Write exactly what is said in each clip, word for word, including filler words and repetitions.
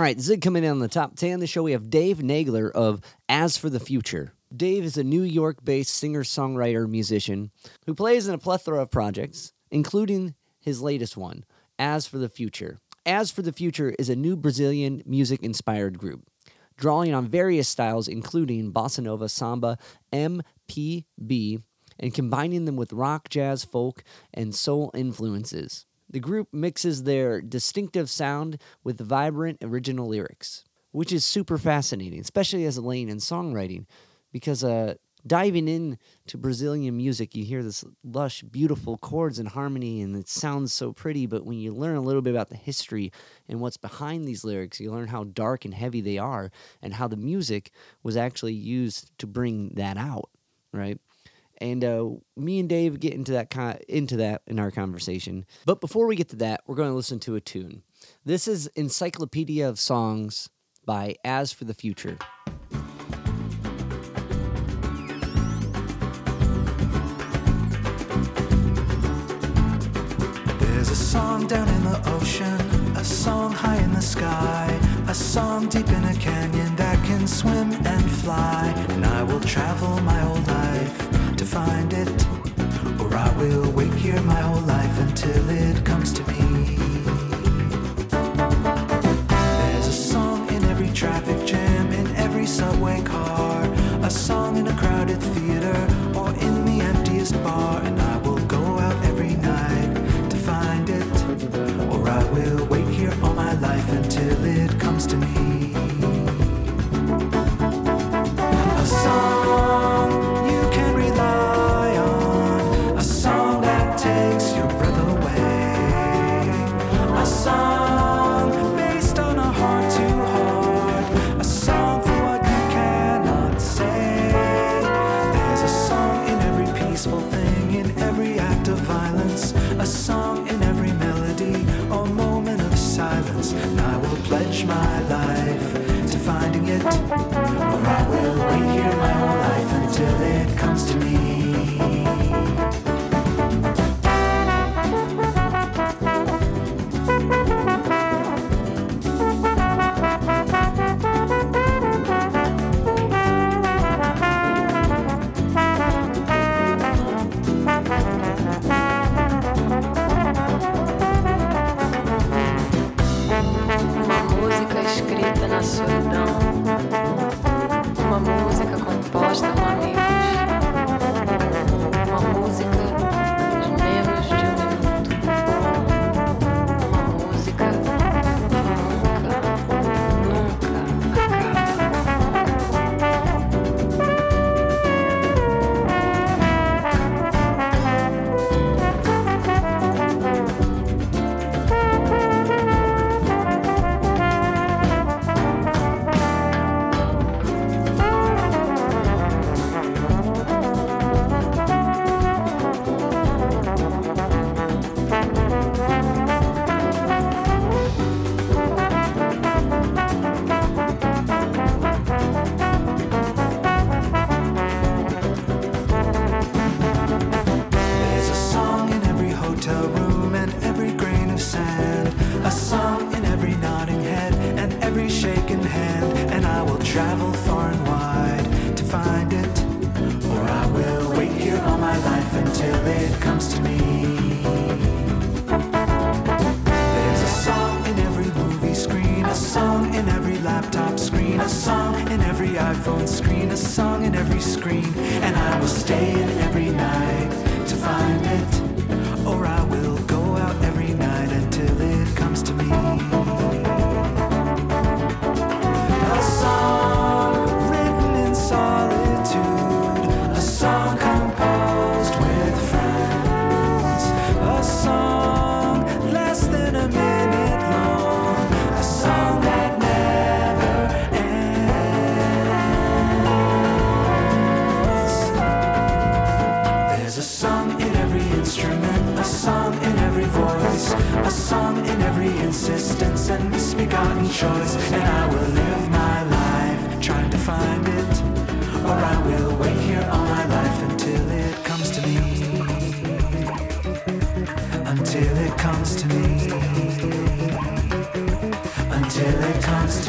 right, Zig coming in on the top ten. The show we have Dave Nagler of As for the Future. Dave is a New York-based singer-songwriter musician who plays in a plethora of projects, including his latest one, As for the Future. As for the Future is a new Brazilian music-inspired group, drawing on various styles including bossa nova, samba, M P B, and combining them with rock, jazz, folk, and soul influences. The group mixes their distinctive sound with vibrant original lyrics, which is super fascinating, especially as a lane in songwriting, because uh, diving into Brazilian music, you hear this lush, beautiful chords and harmony, and it sounds so pretty, but when you learn a little bit about the history and what's behind these lyrics, you learn how dark and heavy they are and how the music was actually used to bring that out, right? And uh, me and Dave get into that con- into that in our conversation. But before we get to that, we're going to listen to a tune. This is Encyclopedia of Songs by As for the Future. There's a song down in the ocean, a song high in the sky, a song deep in a canyon that can swim and fly. And I will travel my whole life to find it, or I will wait here my whole life until it comes to me. There's a song in every traffic jam, in every subway car, a song in a crowded theater or in the emptiest bar. And I will go out every night to find it, or I will wait here all my life until it comes to me. A song you can rely on, a song that takes your breath away, a song based on a heart to heart, a song for what you cannot say. There's a song in every peaceful thing, in every act of violence, a song in every melody or moment of silence. And I will pledge my life to finding it, or I will wait here my whole life until it comes to me. Uma música escrita na solidão, uma música composta com amigos, uma música de menos de um minuto, uma música que nunca, nunca There's a song in every hotel room and every grain of sand, a song in every nodding head and every shaken hand. And I will travel far and wide to find it, or I will wait here all my life until it comes to me. There's a song in every movie screen, a song in every laptop screen, a song in every iPhone screen, a song in every screen. And I will stay in every night to find it, or I will go out every night until it comes to me. A song written in solitude, a song composed with friends, a song less than a minute long, a song that never ends. There's a song in every instrument, a song in every voice, a song in every insistence and misbegotten choice. And I will live my life trying to find it, or I will wait here all my life until it comes to me. Until it comes to me. Until it comes to me.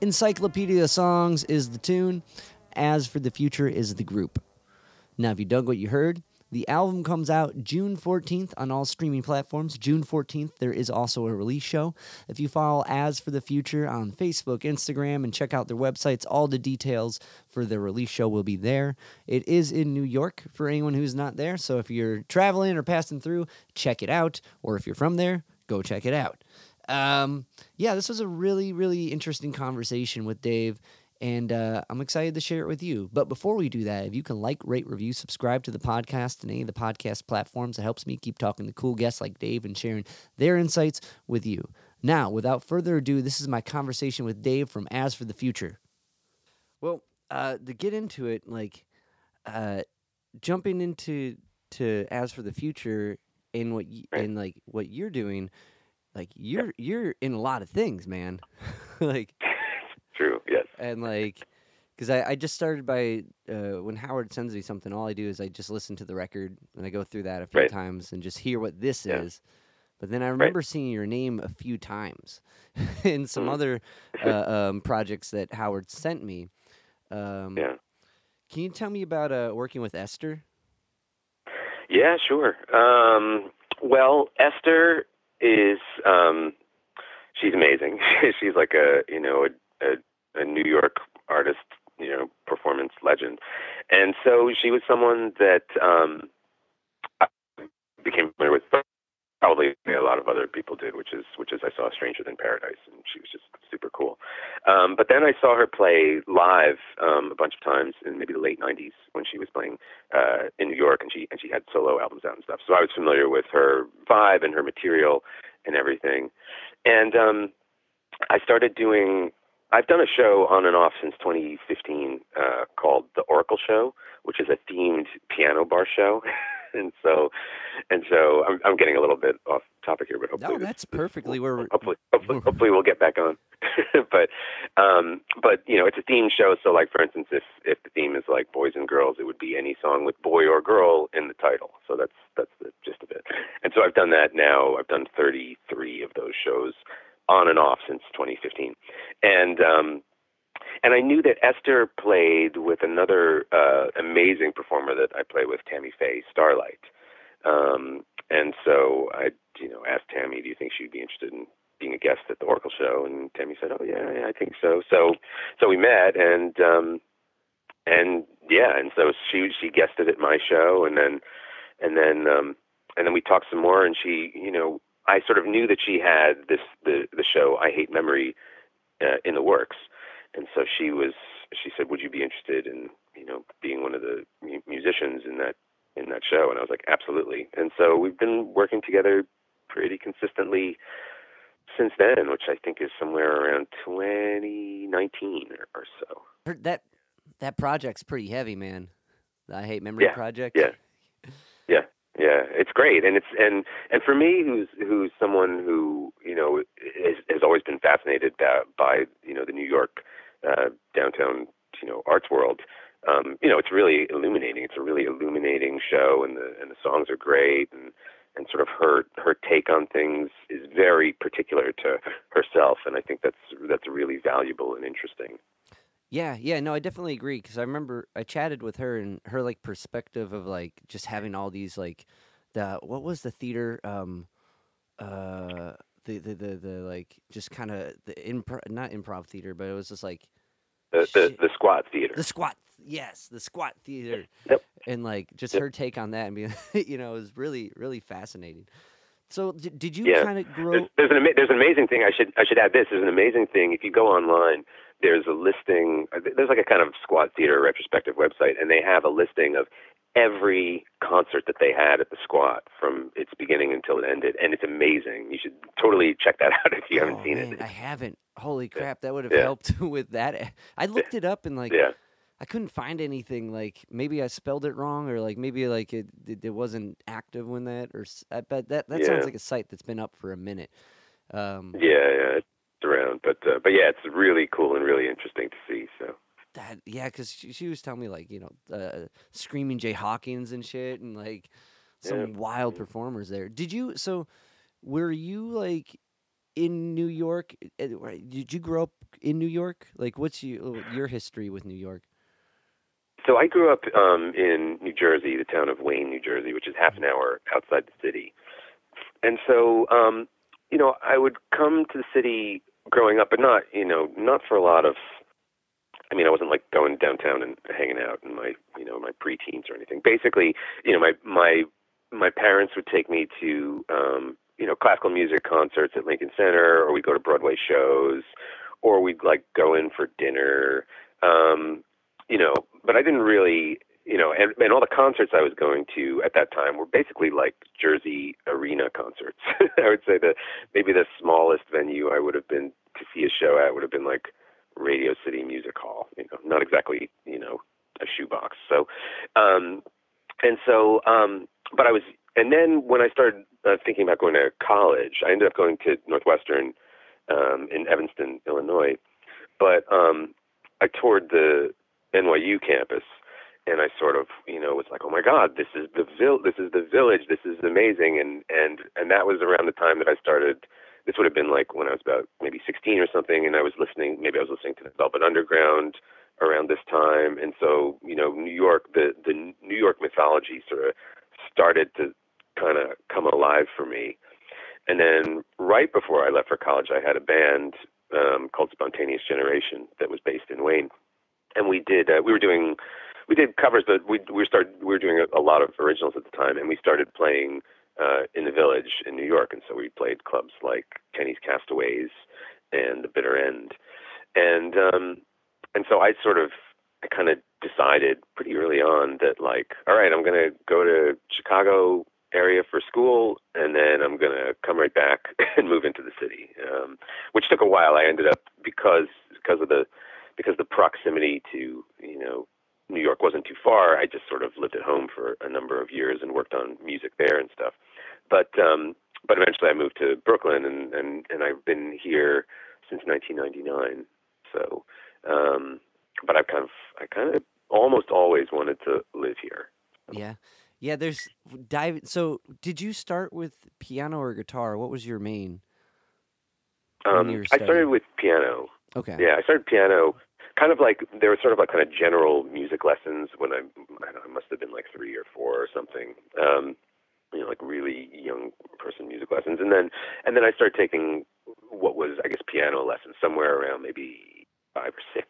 Encyclopedia Songs is the tune. As for the Future is the group. Now, if you dug what you heard, the album comes out June fourteenth on all streaming platforms. June fourteenth, there is also a release show. If you follow As for the Future on Facebook, Instagram, and check out their websites, all the details for the release show will be there. It is in New York for anyone who's not there, so if you're traveling or passing through, check it out. Or if you're from there, go check it out. Um, yeah, this was a really, really interesting conversation with Dave. And uh, I'm excited to share it with you. But before we do that, if you can like, rate, review, subscribe to the podcast and any of the podcast platforms, it helps me keep talking to cool guests like Dave and sharing their insights with you. Now, without further ado, this is my conversation with Dave from As for the Future. Well, uh, to get into it, like uh, jumping into to As for the Future and what y- Right. and like what you're doing, like you're you're in a lot of things, man. like. True. Yes. And like, because I, I just started by, uh, when Howard sends me something, all I do is I just listen to the record and I go through that a few Right. times and just hear what this Yeah. is. But then I remember seeing your name a few times in some Mhm. other uh, um, projects that Howard sent me. Um, Yeah. Can you tell me about uh, working with Esther? Yeah. Sure. Um, well, Esther is um, she's amazing. She's like a you know a, a, a New York artist, you know, performance legend, and so she was someone that um, I became familiar with. Probably a lot of other people did, which is which is I saw Stranger Than Paradise, and she was just super cool. Um, but then I saw her play live um, a bunch of times in maybe the late nineties when she was playing uh, in New York, and she and she had solo albums out and stuff. So I was familiar with her vibe and her material and everything. And um, I started doing. I've done a show on and off since twenty fifteen uh, called The Oracle Show, which is a themed piano bar show. And so, and so, I'm I'm getting a little bit off topic here, but hopefully No, this- that's this perfectly will- where- hopefully, hopefully, hopefully we'll get back on. but, um, but you know, it's a themed show. So, like for instance, if if the theme is like boys and girls, it would be any song with boy or girl in the title. So that's that's the gist of it. And so I've done that now. I've done thirty-three of those shows on and off since twenty fifteen, and um, and I knew that Esther played with another uh, amazing performer that I play with, Tammy Faye, Starlight. Um, and so I, you know, asked Tammy, "Do you think she'd be interested in being a guest at the Oracle Show?" And Tammy said, "Oh yeah, yeah, I think so." So, so we met, and um, and yeah, and so she she guested at my show, and then and then um, and then we talked some more, and she, you know, I sort of knew that she had this the the show I Hate Memory uh, in the works. And so she was. She said, "Would you be interested in, you know, being one of the mu- musicians in that in that show?" And I was like, "Absolutely." And so we've been working together pretty consistently since then, which I think is somewhere around twenty nineteen or, or so. Heard That that project's pretty heavy, man. The I Hate Memory Yeah, project. Yeah, yeah, yeah. It's great, and it's and and for me, who's who's someone who you know has, has always been fascinated by, by you know the New York uh, downtown you know arts world. Um, you know, it's really illuminating. It's a really illuminating show, and the and the songs are great, and and sort of her her take on things is very particular to herself, and I think that's that's really valuable and interesting. Yeah, yeah, no, I definitely agree because I remember I chatted with her and her like perspective of like just having all these like the what was the theater um uh the the the, the like just kind of the improv not improv theater but it was just like The the, shit. the Squat Theater. the squat yes the squat theater Yep. and like just Yep. her take on that and being you know it was really really fascinating. So d- did you Yeah. kind of grow? There's, there's an ama- there's an amazing thing. I should I should add this. There's an amazing thing. If you go online, there's a listing. There's like a kind of Squat Theater retrospective website, and they have a listing of every concert that they had at the Squat from its beginning until it ended, and it's amazing. You should totally check that out if you haven't Oh, seen man, it. I haven't. Holy crap, that would have Yeah. helped with that. I looked it up and like Yeah. I couldn't find anything. Like maybe I spelled it wrong, or like maybe like it it, it wasn't active when that. Or s- I bet that that Yeah. sounds like a site that's been up for a minute. Um, Yeah, yeah, it's around, but uh, but yeah, it's really cool and really interesting to see. So that yeah, because she, she was telling me like you know uh, screaming Jay Hawkins and shit, and like some Yeah. wild performers there. Did you? So were you like? in New York? Uh, right, Did you grow up in New York? Like, what's you, your history with New York? So I grew up um, in New Jersey, the town of Wayne, New Jersey, which is half an hour outside the city. And so, um, you know, I would come to the city growing up, but not, you know, not for a lot of. I mean, I wasn't like going downtown and hanging out in my, you know, my preteens or anything. Basically, you know, my my my parents would take me to, um, you know, classical music concerts at Lincoln Center, or we'd go to Broadway shows, or we'd like go in for dinner, um, you know. But I didn't really, you know, and, and all the concerts I was going to at that time were basically like Jersey arena concerts. I would say that maybe the smallest venue I would have been to see a show at would have been like Radio City Music Hall, you know, not exactly, you know, a shoebox. So, um, and so, um, but I was, and then when I started uh, thinking about going to college, I ended up going to Northwestern um, in Evanston, Illinois. But um, I toured the N Y U campus, and I sort of, you know, was like, oh my God, this is the vil- this is the village, this is amazing, and and and that was around the time that I started. This would have been like when I was about maybe sixteen or something, and I was listening, maybe I was listening to the Velvet Underground around this time. And so, you know, New York, the, the New York mythology sort of started to kind of come alive for me. And then right before I left for college, I had a band um, called Spontaneous Generation that was based in Wayne. And we did, uh, we were doing, we did covers, but we, we started, we were doing a, a lot of originals at the time, and we started playing Uh, in the Village in New York, and so we played clubs like Kenny's Castaways and The Bitter End, and um, and so I sort of I kind of decided pretty early on that like, all right, I'm going to go to Chicago area for school, and then I'm going to come right back and move into the city, um, which took a while. I ended up because because of the because the proximity to, you know, New York wasn't too far. I just sort of lived at home for a number of years and worked on music there and stuff. But um, but eventually I moved to Brooklyn, and, and, and I've been here since nineteen ninety-nine. So, um, but I've kind of I kind of almost always wanted to live here. Yeah, yeah. There's dive. So, did you start with piano or guitar? What was your main? Um, you were I started studying? with piano. Okay. Yeah, I started piano. Kind of like there were sort of like kind of general music lessons when I I, don't know, I must have been like three or four or something. Um, you know, like really young person music lessons, and then and then I started taking what was I guess piano lessons somewhere around maybe five or six,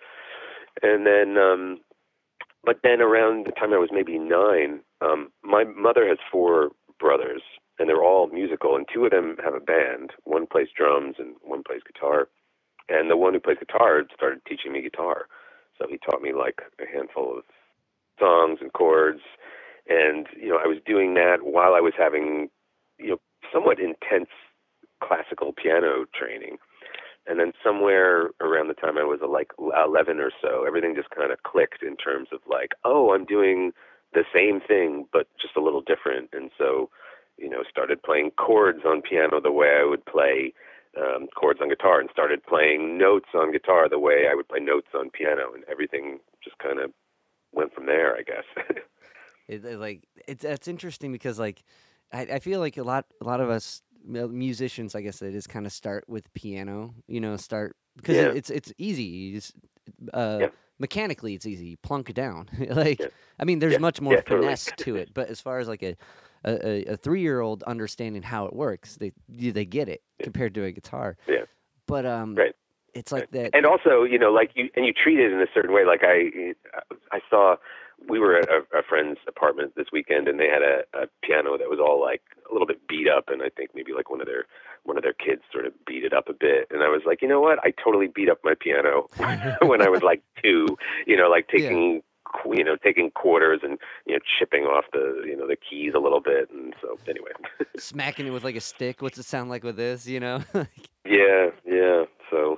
and then um, but then around the time I was maybe nine, um, my mother has four brothers, and they're all musical, and two of them have a band. One plays drums and one plays guitar. And the one who plays guitar started teaching me guitar. So he taught me like a handful of songs and chords. And, you know, I was doing that while I was having, you know, somewhat intense classical piano training. And then somewhere around the time I was like eleven or so, everything just kind of clicked in terms of like, oh, I'm doing the same thing, but just a little different. And so, you know, started playing chords on piano the way I would play Um, chords on guitar, and started playing notes on guitar the way I would play notes on piano, and everything just kind of went from there, I guess. It, it, like it's it's interesting because like I, I feel like a lot a lot of us mu- musicians, I guess it is kind of start with piano, you know, start because Yeah. it, it's it's easy. You just, uh, Yeah. mechanically, it's easy. You plunk it down. like Yeah. I mean, there's Yeah. much more Yeah, totally. finesse to it, but as far as like a a, a- a three year old understanding how it works, they you- they get it Yeah. compared to a guitar. Yeah. But um, Right. it's like that. And also, you know, like you, and you treat it in a certain way. Like I, I saw, we were at a, a friend's apartment this weekend, and they had a, a piano that was all like a little bit beat up, and I think maybe like one of their one of their kids sort of beat it up a bit. And I was like, you know what? I totally beat up my piano when I was like two. You know, like taking. qu- You know, taking quarters and, you know, chipping off the, you know, the keys a little bit. And so anyway. Smacking it with like a stick. What's it sound like with this? You know, Like, yeah. Yeah. So.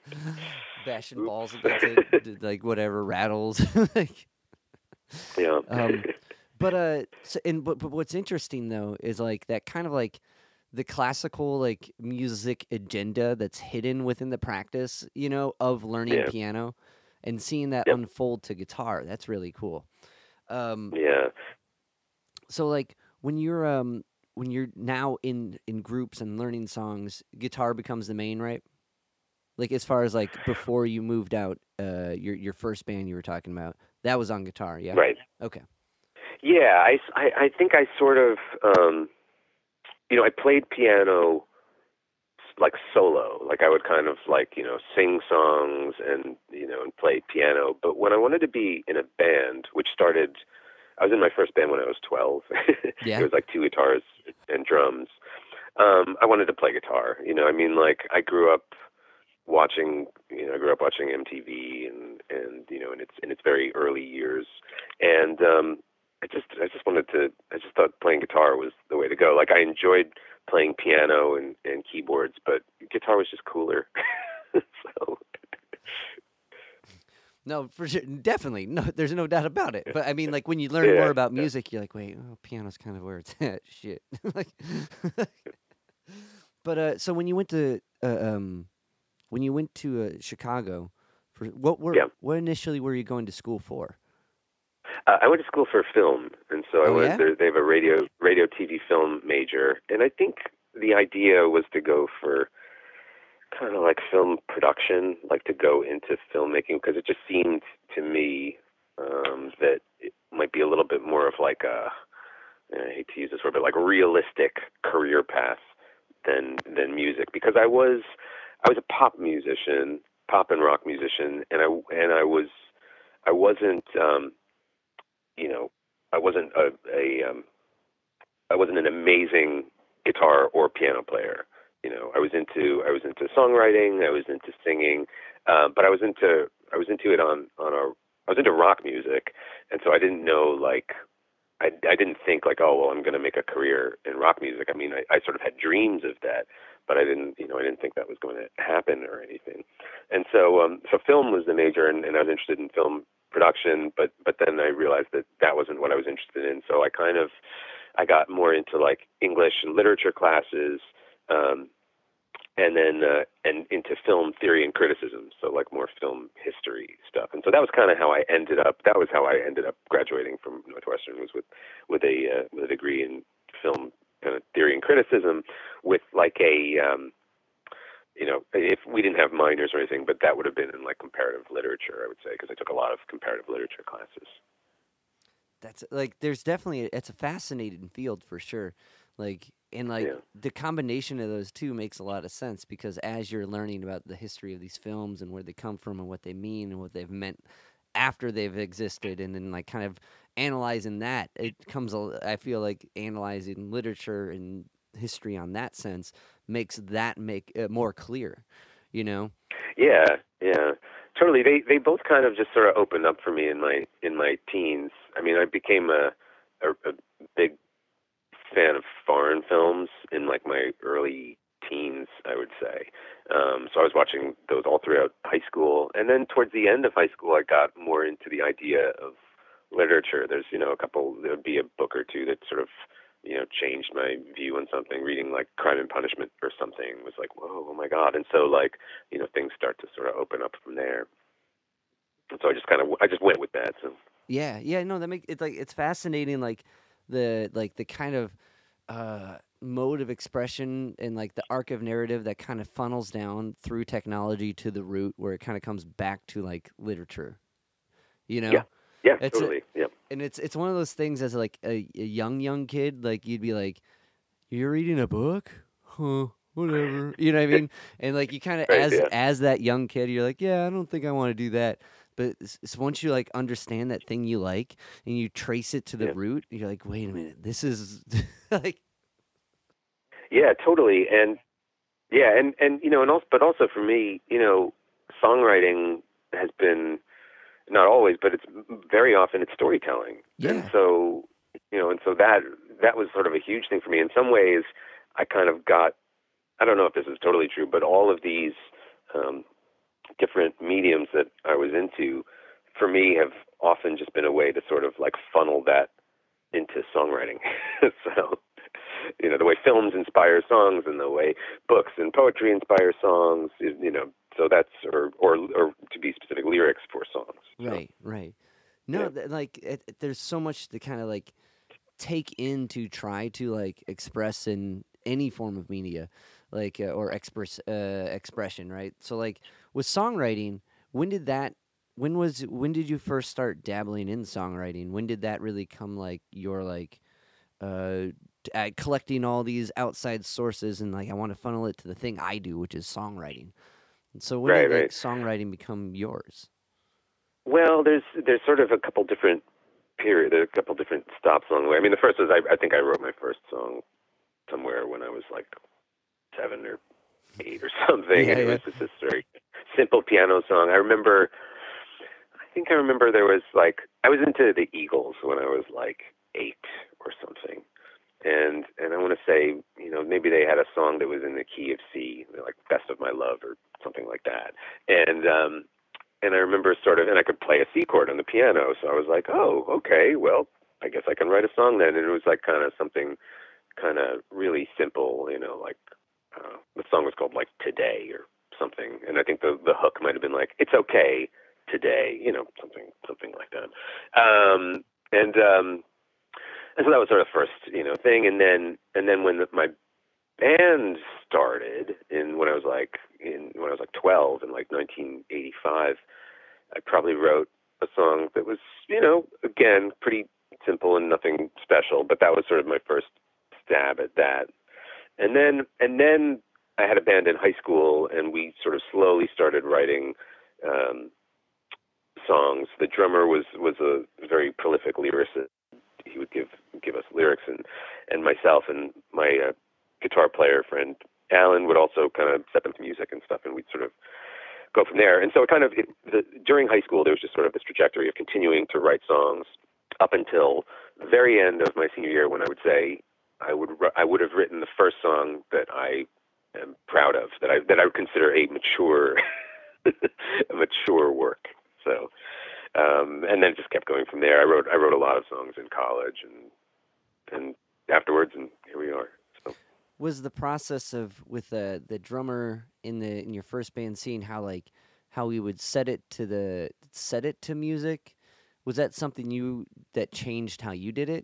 bashing Oops. balls against it, d- like whatever rattles. like, Yeah. um, but uh, so, and but, but what's interesting though is like that kind of like the classical like music agenda that's hidden within the practice, you know, of learning Yeah. piano, and seeing that Yep. unfold to guitar. That's really cool. Um, Yeah. so like when you're um when you're now in in groups and learning songs, guitar becomes the main, right? Like as far as like before you moved out, uh, your your first band you were talking about, that was on guitar, yeah. Right. Okay. Yeah, I, I, I think I sort of, um, you know, I played piano like solo. Like I would kind of like, you know, sing songs and, you know, and play piano. But when I wanted to be in a band, which started, I was in my first band when I was twelve. Yeah. It was like two guitars and drums. Um, I wanted to play guitar. You know, I mean, like I grew up watching, you know, I grew up watching M T V and, and, you know, in its, in its very early years. And, um, I just, I just wanted to, I just thought playing guitar was the way to go. Like I enjoyed playing piano and, and keyboards, but guitar was just cooler. So. No, for sure, definitely. No, there's no doubt about it. But I mean, like when you learn Yeah, more about yeah. music, you're like, wait, oh, piano's kind of where it's at. Shit. Like, but uh, so when you went to uh, um, when you went to uh, Chicago, for what were Yeah. what initially were you going to school for? Uh, I went to school for film, and so I Oh, went. yeah? There, they have a radio, radio, T V, film major, and I think the idea was to go for kind of like film production, like to go into filmmaking, because it just seemed to me um, that it might be a little bit more of like a, I hate to use this word, but like realistic career path than than music, because I was I was a pop musician, pop and rock musician, and I and I was I wasn't. Um, you know, I wasn't a, a um, I wasn't an amazing guitar or piano player. You know, I was into I was into songwriting, I was into singing, uh, but I was into I was into it on on a I was into rock music, and so I didn't know like I I didn't think like, oh well, I'm going to make a career in rock music. I mean, I, I sort of had dreams of that, but I didn't you know I didn't think that was going to happen or anything. And so um, so film was the major, and, and I was interested in film production, but but then I realized that that wasn't what I was interested in. So I kind of I got more into like English and literature classes, um, and then uh, and into film theory and criticism. So like more film history stuff. And so that was kind of how I ended up. That was how I ended up graduating from Northwestern, was with with a uh, with a degree in film kind of theory and criticism, with like a um, you know, if we didn't have minors or anything, but that would have been in like comparative literature, I would say, because I took a lot of comparative literature classes. That's like there's definitely it's a fascinating field for sure. Like and like Yeah. the combination of those two makes a lot of sense, because as you're learning about the history of these films and where they come from and what they mean and what they've meant after they've existed, and then like kind of analyzing that, it comes a- I feel like analyzing literature and history on that sense makes that make it more clear, you know? Yeah, yeah, totally. They they both kind of just sort of opened up for me in my in my teens. I mean, I became a a, a big fan of foreign films in like my early teens, I would say. Um, so I was watching those all throughout high school, and then towards the end of high school, I got more into the idea of literature. There's you know a couple. There would be a book or two that sort of you know, changed my view on something. Reading like Crime and Punishment or something was like, whoa, oh my God. And so like, you know, things start to sort of open up from there. And so I just kind of, I just went with that. So Yeah, yeah, no, that makes it's like it's fascinating, like the like the kind of uh, mode of expression and like the arc of narrative that kind of funnels down through technology to the root, where it kind of comes back to like literature. You know, yeah, yeah, it's a- totally. Yeah. and it's it's one of those things as like a, a young young kid, like you'd be like, "You're reading a book, huh? Whatever." You know what I mean? And like you kind of Right, as yeah. as that young kid, you're like, "Yeah, I don't think I want to do that." But s- s- once you like understand that thing you like and you trace it to the Yeah. root, you're like, "Wait a minute, this is like." Yeah, totally. And yeah, and, and, you know, and also, but also for me, you know, songwriting has been, not always, but it's very often it's storytelling. And Yeah. so, you know, and so that, that was sort of a huge thing for me. In some ways, I kind of got, I don't know if this is totally true, but all of these um, different mediums that I was into, for me, have often just been a way to sort of like funnel that into songwriting. So, you know, the way films inspire songs and the way books and poetry inspire songs, you you know, so that's, or, or, or to be specific, lyrics for songs. So, Right, right. No, Yeah. th- like it, it- there's so much to kind of like take in to try to like express in any form of media, like uh, or express uh, expression, right? So like with songwriting, when did that? When was when did you first start dabbling in songwriting? When did that really come like your like uh, t- uh collecting all these outside sources and like I want to funnel it to the thing I do, which is songwriting. And so when Right, did like right. songwriting become yours? Well, there's there's sort of a couple different period, there's a couple different stops along the way. I mean, the first was I, I think I wrote my first song somewhere when I was like seven or eight or something, Yeah, and it yeah. was just this very simple piano song. I remember, I think I remember there was like I was into the Eagles when I was like eight or something, and and I want to say, you know, maybe they had a song that was in the key of C, like "Best of My Love" or something like that, and um, and I remember sort of, and I could play a C chord on the piano, so I was like, oh, okay, well, I guess I can write a song then, and it was like kind of something kind of really simple, you know, like uh, the song was called like "Today" or something, and I think the the hook might have been like "It's okay today," you know, something something like that, um, and. um And so that was sort of the first, you know, thing. And then, and then when the, my band started in when I was like in when I was like twelve in like nineteen eighty-five, I probably wrote a song that was, you know, again pretty simple and nothing special, but that was sort of my first stab at that. And then, and then I had a band in high school, and we sort of slowly started writing um, songs. The drummer was was a very prolific lyricist. He would give give us lyrics, and and myself and my uh, guitar player friend Alan would also kind of set them to music and stuff, and we'd sort of go from there. And so it kind of it, the, during high school there was just sort of this trajectory of continuing to write songs up until the very end of my senior year, when I would say I would I would have written the first song that I am proud of, that I that I would consider a mature a mature work. So. Um, and then it just kept going from there. I wrote I wrote a lot of songs in college and and afterwards, and here we are. So. Was the process of with the the drummer in the in your first band, seeing how like how we would set it to the set it to music, was that something you that changed how you did it?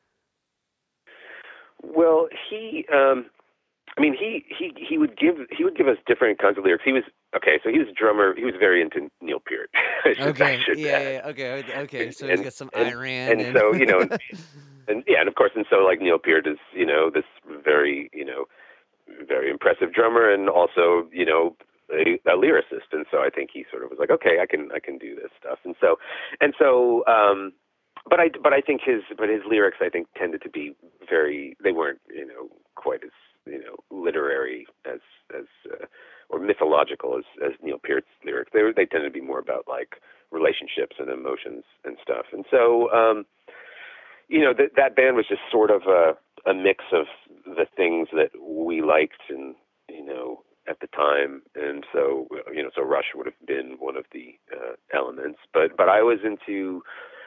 Well, he, um, I mean, he, he he would give he would give us different kinds of lyrics. He was okay, so he was a drummer. He was very into Neil Peart. I should, Okay, I should yeah, add. yeah, okay, okay. So And, he's got some and Iran and and so you know, and yeah, and of course, and so like Neil Peart is, you know, this very, you know, very impressive drummer, and also, you know, a, a lyricist. And so I think he sort of was like, okay, I can I can do this stuff. And so and so um but I but I think his but his lyrics, I think, tended to be very, they weren't, you know, quite as, you know, literary as as uh, or mythological as, as Neil Peart's lyrics. They were, they tended to be more about like relationships and emotions and stuff. And so um you know, that that band was just sort of a a mix of the things that we liked, and, you know, at the time. And so, you know, so Rush would have been one of the uh, elements, but but I was into,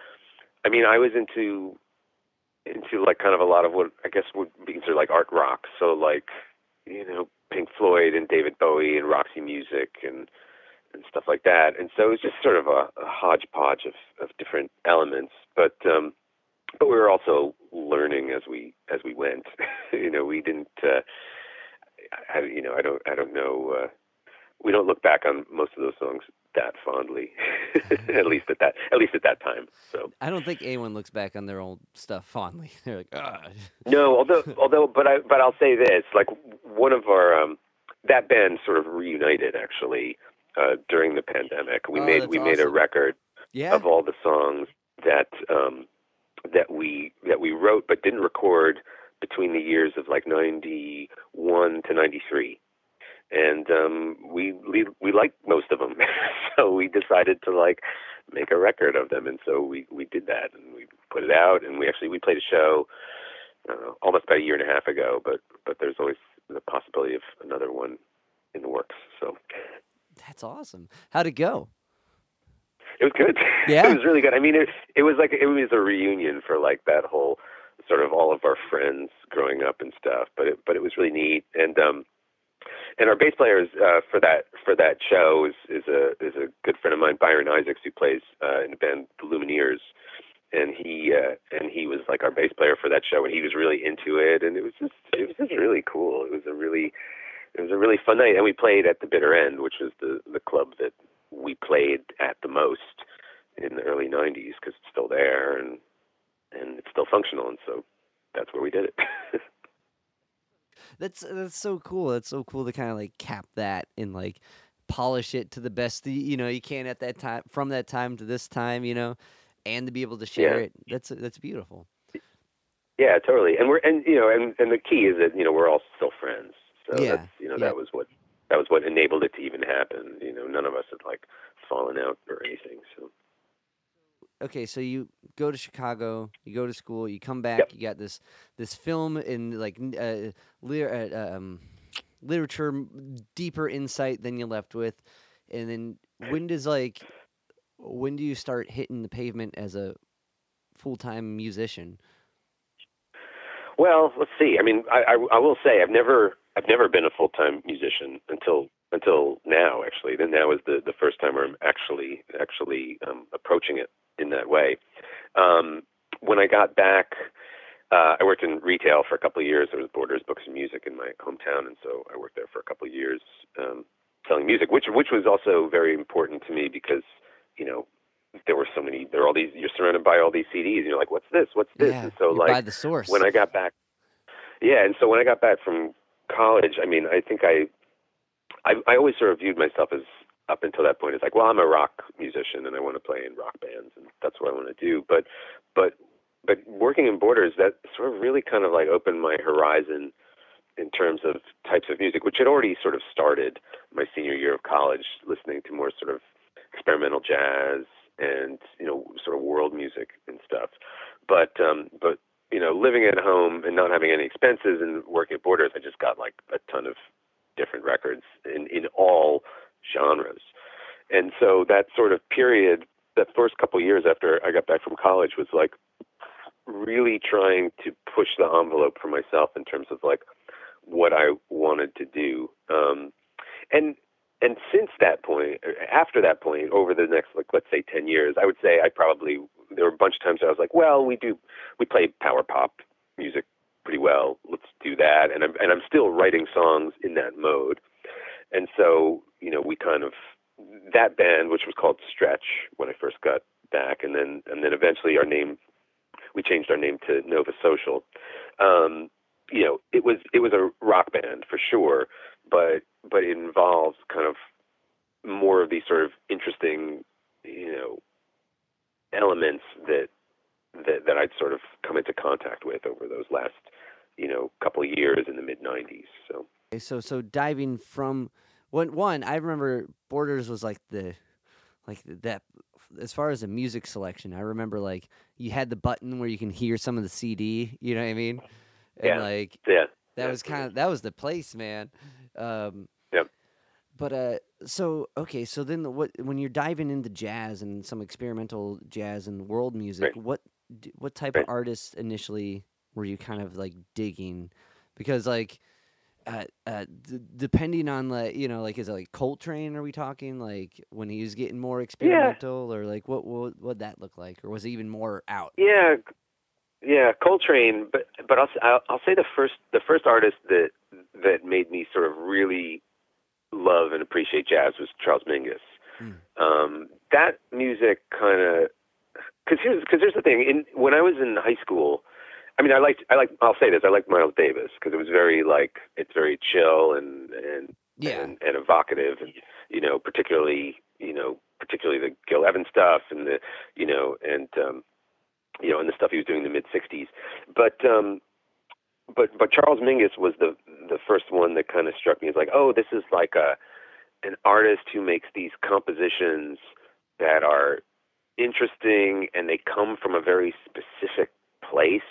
I mean, I was into into like kind of a lot of what I guess would be considered like art rock. So like, you know, Pink Floyd and David Bowie and Roxy Music and and stuff like that. And so it was just sort of a, a hodgepodge of of different elements, but um but we were also learning as we as we went. You know, we didn't. Uh, I, you know, I don't. I don't know. Uh, we don't look back on most of those songs that fondly, at least at that. At least at that time. So. I don't think anyone looks back on their old stuff fondly. They're like, ah. No, although although, but I but I'll say this: like one of our um, that band sort of reunited actually uh, during the pandemic. We Oh, made that's we made a awesome. record Yeah. of all the songs that. Um, that we that we wrote but didn't record between the years of like ninety-one to ninety-three, and um we we, we liked most of them. So we decided to like make a record of them, and so we we did that, and we put it out, and we actually we played a show uh, almost about a year and a half ago, but but there's always the possibility of another one in the works. So That's awesome. How'd it go? it was good. Yeah? It was really good. I mean, it it was like it was a reunion for like that whole sort of all of our friends growing up and stuff. But it but it was really neat. And um and our bass player is, uh, for that for that show is is a is a good friend of mine, Byron Isaacs, who plays uh, in the band The Lumineers. and he uh, and he was like our bass player for that show, and he was really into it, and it was just it was just really cool. It was a really it was a really fun night, and we played at the Bitter End, which was the the club that we played at the most in the early nineties, because it's still there and and it's still functional, and so that's where we did it. That's that's so cool. That's so cool to kind of like cap that and like polish it to the best that, you know you can at that time, from that time to this time, you know, and to be able to share Yeah. it. That's that's beautiful. Yeah, totally. And we're and you know and, and the key is that you know we're all still friends. So Yeah, that's you know yeah. that was what that was what enabled it to even happen. You know, none of us had like fallen out or anything. So Okay, so you go to Chicago, you go to school, you come back, Yep. you got this this film and like n- uh, lit- uh, um, literature, m- deeper insight than you left with, and then when does like when do you start hitting the pavement as a full time musician? Well, let's see. I mean, I, I, I will say I've never I've never been a full time musician until until now. Actually, then now is the, the first time where I'm actually actually um, approaching it in that way. Um, when I got back, uh, I worked in retail for a couple of years. There was Borders Books and Music in my hometown, and so I worked there for a couple of years um, selling music, which which was also very important to me because you know there were so many. There are all these. You're surrounded by all these C Ds, and you're like, "What's this? What's this?" Yeah, And so you're like by the source. when I got back, yeah, and so when I got back from college, I mean, I think I, I, I always sort of viewed myself as up until that point as like, well, I'm a rock musician and I want to play in rock bands and that's what I want to do. But, but, but working in Borders, that sort of really kind of like opened my horizon in terms of types of music, which had already sort of started my senior year of college, listening to more sort of experimental jazz and, you know, sort of world music and stuff. But, um, but, you know, living at home and not having any expenses and working at Borders, I just got like a ton of different records in, in all genres. And so that sort of period, that first couple of years after I got back from college was like really trying to push the envelope for myself in terms of like what I wanted to do. Um, and, and since that point, after that point, over the next, like, let's say ten years, I would say I probably, there were a bunch of times I was like, well, we do, we play power pop music pretty well. Let's do that. And I'm, and I'm still writing songs in that mode. And so, you know, we kind of, that band, which was called Stretch when I first got back. And then, and then eventually our name, we changed our name to Nova Social. Um, you know, it was, it was a rock band for sure, but, but it involves kind of more of these sort of interesting, you know, elements that, that, that I'd sort of come into contact with over those last, you know, couple of years in the mid nineties. So, Okay, so so diving from one one, I remember Borders was like the like that as far as the music selection. I remember like you had the button where you can hear some of the C D, you know what I mean? And yeah, like yeah, that yeah, was kind of that was the place, man. Um, Yep. but uh, so okay, so then the, what when you're diving into jazz and some experimental jazz and world music, Right. what d- what type Right. of artists initially were you kind of like digging? Because like uh, uh, d- depending on like you know like is it like Coltrane? Are we talking like when he was getting more experimental, or like what what would that look like, or was it even more out? Yeah, yeah, Coltrane. But but I'll I'll, I'll say the first the first artist that that made me sort of really love and appreciate jazz was Charles Mingus. Mm. Um, that music kind of because here's because here's the thing. In when I was in high school, I mean, I liked I like I'll say this. I liked Miles Davis because it was very like it's very chill and and Yeah, and, and evocative, and you know, particularly you know, particularly the Gil Evans stuff and the you know and um, you know and the stuff he was doing in the mid sixties. But um, but but Charles Mingus was the the first one that kind of struck me as like, oh, this is like a an artist who makes these compositions that are interesting and they come from a very specific place.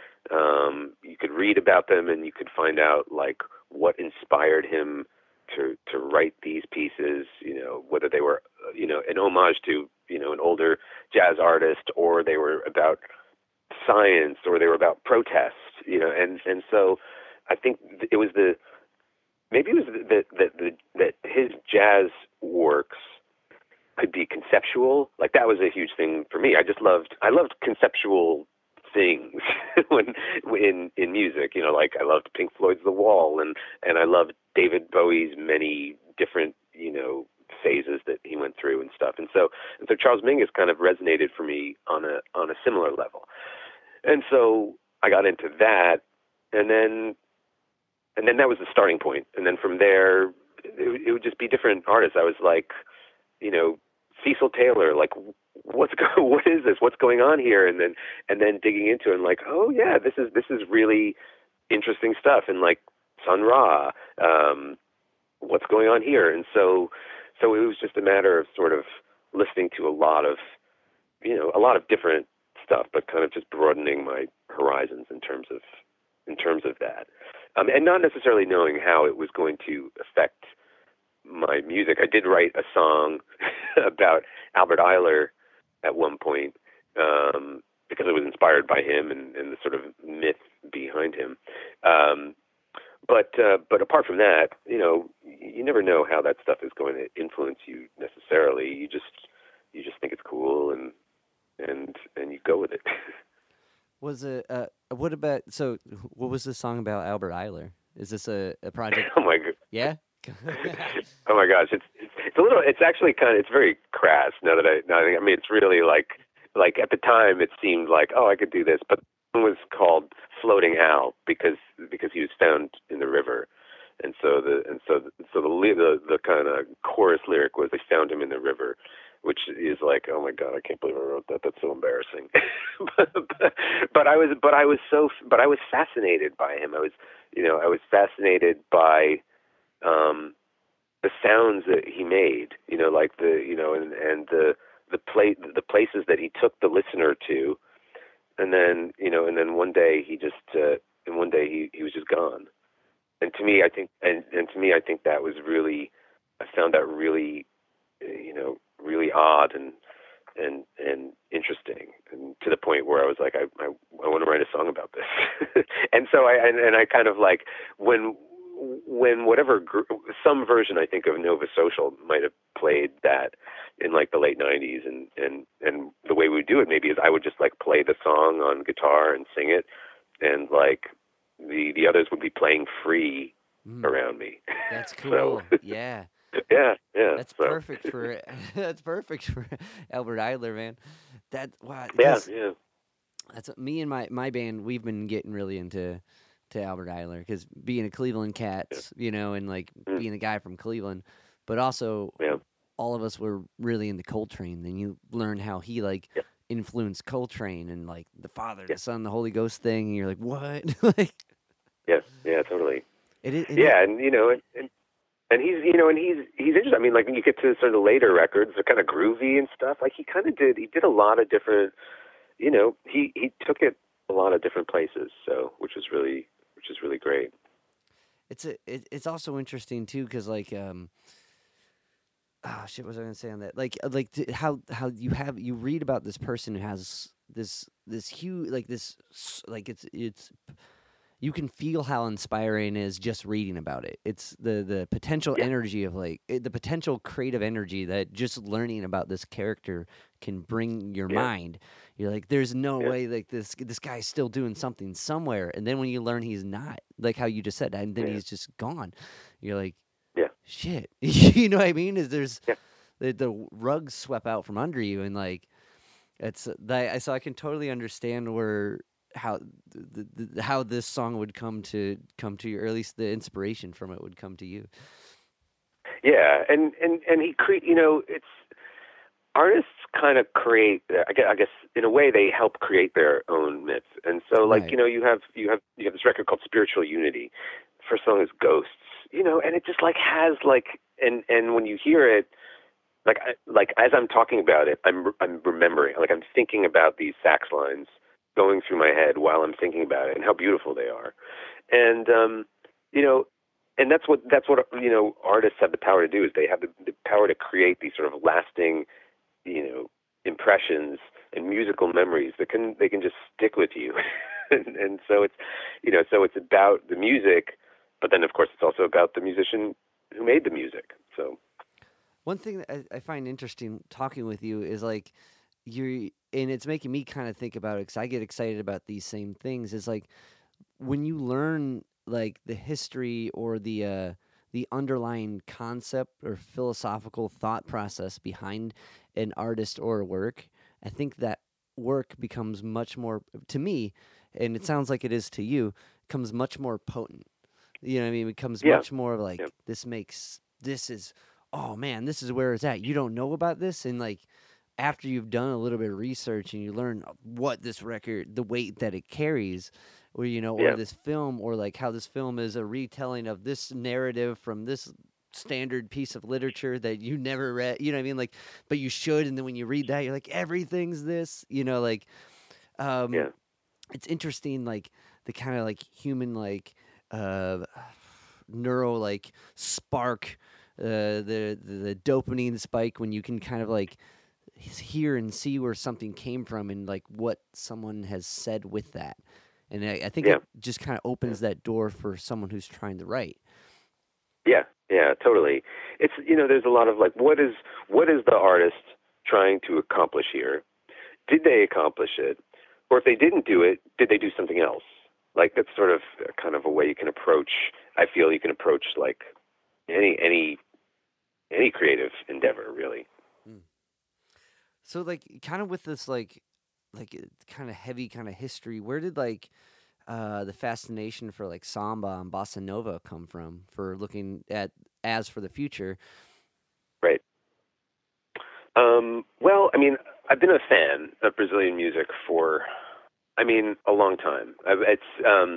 Um, you could read about them and you could find out like what inspired him to to write these pieces. You know, whether they were uh, you know an homage to you know an older jazz artist, or they were about science, or they were about protest. You know, and and so I think it was the maybe it was that that that that his jazz works could be conceptual. Like that was a huge thing for me. I just loved I loved conceptual things when in in music. You know, like I loved Pink Floyd's The Wall, and and I loved David Bowie's many different, you know, phases that he went through and stuff. And so and so Charles Mingus kind of resonated for me on a on a similar level. And so I got into that, and then and then that was the starting point. And then from there, it, it would just be different artists. I was like, you know, Cecil Taylor, like, what's go- what is this? What's going on here? And then and then digging into it and like, oh yeah, this is this is really interesting stuff. And like Sun Ra, um, what's going on here? And so so it was just a matter of sort of listening to a lot of, you know, a lot of different stuff, but kind of just broadening my horizons in terms of in terms of that, um, and not necessarily knowing how it was going to affect my music. I did write a song about Albert Ayler at one point, um, because it was inspired by him and, and the sort of myth behind him. Um, but uh, but apart from that, you know, you never know how that stuff is going to influence you necessarily. You just you just think it's cool and and and you go with it. Was it? Uh, what about? So, what was the song about Albert Ayler? Is this a, a project? Oh my god! Yeah. Oh my gosh! It's, it's it's a little. It's actually kind of. It's very crass. Now that I. Now that I, I mean, it's really like like at the time it seemed like, oh, I could do this, but it was called Floating Al because because he was found in the river, and so the and so so the the, the kind of chorus lyric was they found him in the river, which is like, oh my god, I can't believe I wrote that. That's so embarrassing. but, but, but I was, but I was so, but I was fascinated by him. I was, you know, I was fascinated by um, the sounds that he made. You know, like the, you know, and and the the play, the places that he took the listener to, and then, you know, and then one day he just, uh, and one day he he was just gone. And to me, I think, and and to me, I think that was really, I found that really, you know, really odd and and and interesting, and to the point where I was like, I I, I want to write a song about this. And so I and, and I kind of like when when whatever gr- some version I think of Nova Social might have played that in like the late nineties, and and and the way we would do it maybe is I would just like play the song on guitar and sing it, and like the the others would be playing free mm. around me. That's cool. So, yeah. Yeah, yeah. That's so. perfect for that's perfect for Albert Ayler, man. That wow. Yeah, yeah. That's me and my, my band. We've been getting really into to Albert Ayler because being a Cleveland Cats, yeah. you know, and like mm. being a guy from Cleveland, but also yeah. all of us were really into Coltrane. Then you learn how he like yeah. influenced Coltrane and like the Father, yeah. the Son, the Holy Ghost thing, and you're like, what? like, yeah, yeah, totally. It, it, it, yeah, and you know, and, and And he's, you know, and he's he's interesting. I mean, like when you get to sort of the later records, they're kind of groovy and stuff. Like he kind of did, he did a lot of different, you know, he, he took it a lot of different places. So, which is really, which is really great. It's a, it, it's also interesting too, because like, um, oh shit, what was I gonna say on that? Like, like t- how how you have you read about this person who has this this huge like this like it's it's. You can feel how inspiring it is just reading about it. It's the, the potential yeah. energy of like it, the potential creative energy that just learning about this character can bring your yeah. mind. You're like, there's no yeah. way like this this guy's still doing something somewhere. And then when you learn he's not, like how you just said, and then yeah. he's just gone. You're like, yeah, shit. You know what I mean? Is there's yeah. the the rug swept out from under you, and like it's that. So I can totally understand where. How the, the, how this song would come to come to you, or at least the inspiration from it would come to you. Yeah, and and and he cre- you know, it's artists kind of create. I guess, I guess in a way they help create their own myths. And so, like right. you know, you have you have you have this record called Spiritual Unity. First song is Ghosts. You know, and it just like has like and and when you hear it. Like, I, like as I'm talking about it, I'm I'm remembering. Like I'm thinking about these sax lines going through my head while I'm thinking about it and how beautiful they are. And, um, you know, and that's what, that's what, you know, artists have the power to do is they have the, the power to create these sort of lasting, you know, impressions and musical memories that can, they can just stick with you. and, and so it's, you know, so it's about the music, but then of course it's also about the musician who made the music. So. One thing that I, I find interesting talking with you is like you're, and it's making me kind of think about it because I get excited about these same things. Is like when you learn like the history or the uh, the underlying concept or philosophical thought process behind an artist or a work, I think that work becomes much more to me, and it sounds like it is to you, becomes much more potent. You know what I mean? It becomes Yeah. much more of like Yeah. this makes this is oh man, this is where it's at. You don't know about this, and like after you've done a little bit of research and you learn what this record, the weight that it carries, or you know, or Yeah. this film, or like how this film is a retelling of this narrative from this standard piece of literature that you never read. You know what I mean? Like, but you should, and then when you read that, you're like, everything's this. You know, like, um, Yeah. it's interesting, like the kind of like human like uh, neuro like spark, uh, the, the the dopamine spike when you can kind of like hear and see where something came from and like what someone has said with that. And I, I think Yeah. it just kind of opens that door for someone who's trying to write. Yeah, yeah, totally. It's, you know, there's a lot of like, what is what is the artist trying to accomplish here? Did they accomplish it? Or if they didn't do it, did they do something else? Like that's sort of kind of a way you can approach. I feel you can approach like any any any creative endeavor, really. So like kind of with this like like kind of heavy kind of history, where did like uh, the fascination for like samba and bossa nova come from for looking at as for the future? Right. Um, well, I mean, I've been a fan of Brazilian music for, I mean, a long time. I've, it's, um,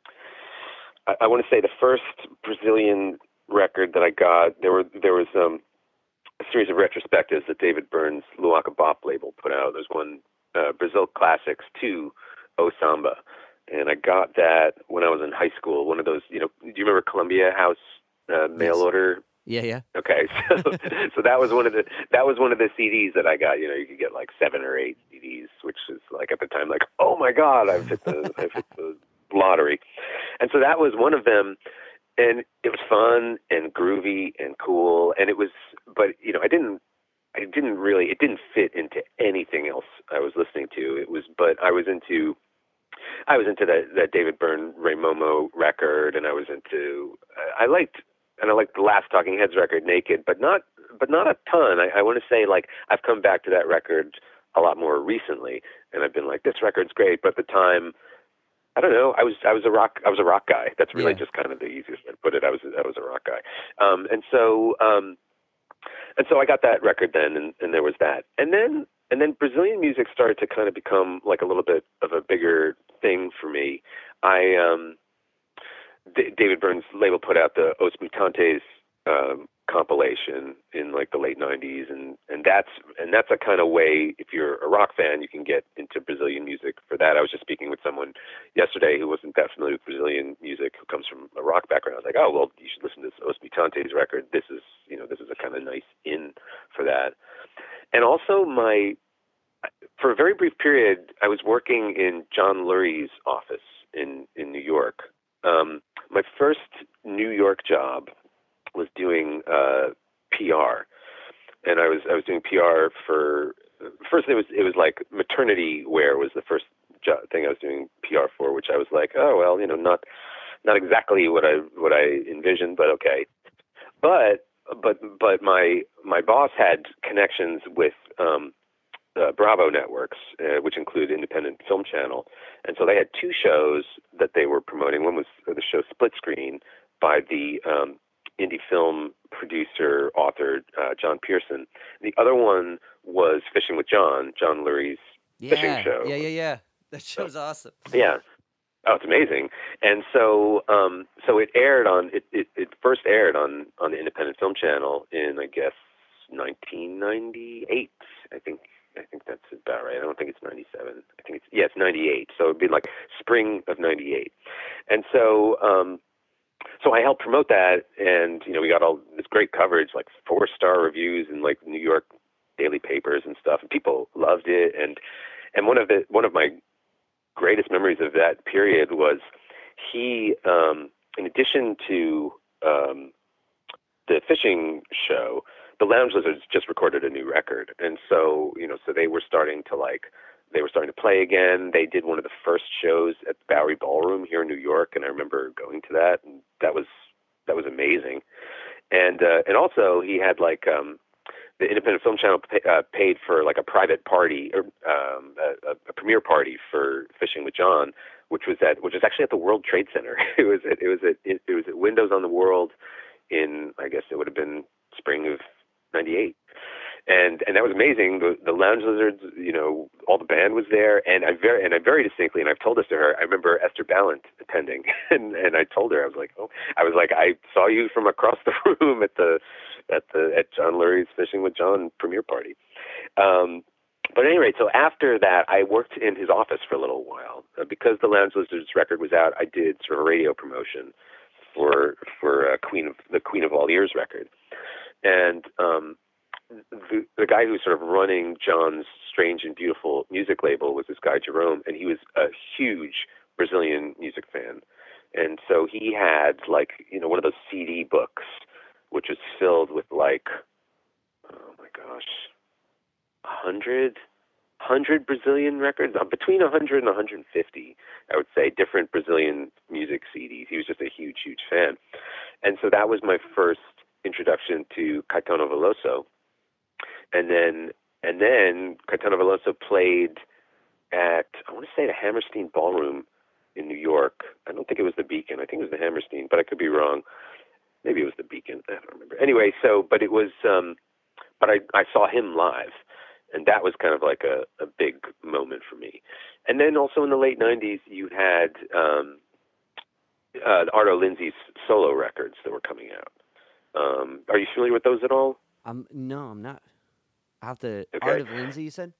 I, I want to say the first Brazilian record that I got, there were there was um, a series of retrospectives that David Byrne's Luaka Bop label put out. There's one, uh, Brazil Classics two, O Samba. And I got that when I was in high school. One of those, you know, do you remember Columbia House uh, mail Yes. order? Yeah, yeah. Okay, so so that was one of the that was one of the C Ds that I got. You know, you could get like seven or eight C Ds, which is like at the time like, oh my God, I've hit the I've hit the lottery. And so that was one of them, and it was fun and groovy and cool. And it was, but you know, I didn't I didn't really it didn't fit into anything else I was listening to. It was, but I was into. I was into that, that David Byrne Ray Momo record, and I was into. I liked, and I liked the last Talking Heads record, Naked, but not, but not a ton. I, I want to say, like, I've come back to that record a lot more recently, and I've been like, this record's great, but at the time, I don't know. I was, I was a rock, I was a rock guy. That's really Yeah. just kind of the easiest way to put it. I was, I was a rock guy, um, and so, um, and so I got that record then, and, and there was that, and then. And then Brazilian music started to kind of become like a little bit of a bigger thing for me. I um, D- David Byrne's label put out the Os Mutantes um, compilation in like the late nineties, and, and that's and that's a kind of way, if you're a rock fan, you can get into Brazilian music for that. I was just speaking with someone yesterday who wasn't that familiar with Brazilian music, who comes from a rock background. I was like, oh well, you should listen to this Os Mutantes record. This is you know this is a kind of nice in for that. And also my, for a very brief period, I was working in John Lurie's office in, in New York. Um, my first New York job was doing uh, P R, and I was I was doing P R for first. It was it was like maternity wear was the first jo- thing I was doing P R for, which I was like, oh well, you know, not not exactly what I what I envisioned, but okay. But but but my my boss had connections with um, uh, Bravo networks, uh, which include Independent Film Channel, and so they had two shows that they were promoting. One was the show Split Screen by the um, indie film producer author uh, John Pearson. The other one was Fishing with John, John Lurie's fishing Yeah, show. yeah, yeah, yeah. That show's awesome. Yeah. Oh, it's amazing. And so, um, so it aired on, it, it, it first aired on, on the Independent Film Channel in, I guess, nineteen ninety-eight. I think, I think that's about right. I don't think it's ninety-seven. I think it's, yeah, it's ninety-eight. So it'd be like spring of ninety-eight. And so, um, so I helped promote that, and, you know, we got all this great coverage, like four star reviews in like New York daily papers and stuff, and people loved it. And, and one of the, one of my greatest memories of that period was he, um, in addition to um, the fishing show, the Lounge Lizards just recorded a new record, and so you know, so they were starting to like, they were starting to play again. They did one of the first shows at the Bowery Ballroom here in New York, and I remember going to that, and that was that was amazing. And uh, and also he had like um, the Independent Film Channel pay, uh, paid for like a private party or um, a, a premiere party for Fishing with John, which was at which was actually at the World Trade Center. it was at, it was at it, it was at Windows on the World in, I guess it would have been spring of ninety-eight. And and that was amazing. The the Lounge Lizards, you know, all the band was there, and I very and I very distinctly, and I've told this to her. I remember Esther Ballant attending, and and I told her, I was like, oh, I was like, I saw you from across the room at the at the at John Lurie's Fishing with John premiere party. Um, but at any rate, so after that, I worked in his office for a little while uh, because the Lounge Lizards record was out. I did sort of radio promotion for for uh, Queen of the Queen of All Ears record, and um, the, the guy who was sort of running John's Strange and Beautiful music label was this guy Jerome, and he was a huge Brazilian music fan, and so he had like you know one of those C D books, which was filled with like oh my gosh, a hundred. hundred Brazilian records, uh, between one hundred and one hundred fifty, I would say, different Brazilian music C Ds. He was just a huge, huge fan. And so that was my first introduction to Caetano Veloso. And then and then Caetano Veloso played at, I want to say, the Hammerstein Ballroom in New York. I don't think it was the Beacon. I think it was the Hammerstein, but I could be wrong. Maybe it was the Beacon. I don't remember. Anyway, so, but it was, um, but I, I saw him live. And that was kind of like a, a big moment for me. And then also in the late nineties, you had um, uh, Arto Lindsay's solo records that were coming out. Um, are you familiar with those at all? Um, no, I'm not. I have to. Okay. Art of Lindsay, you said?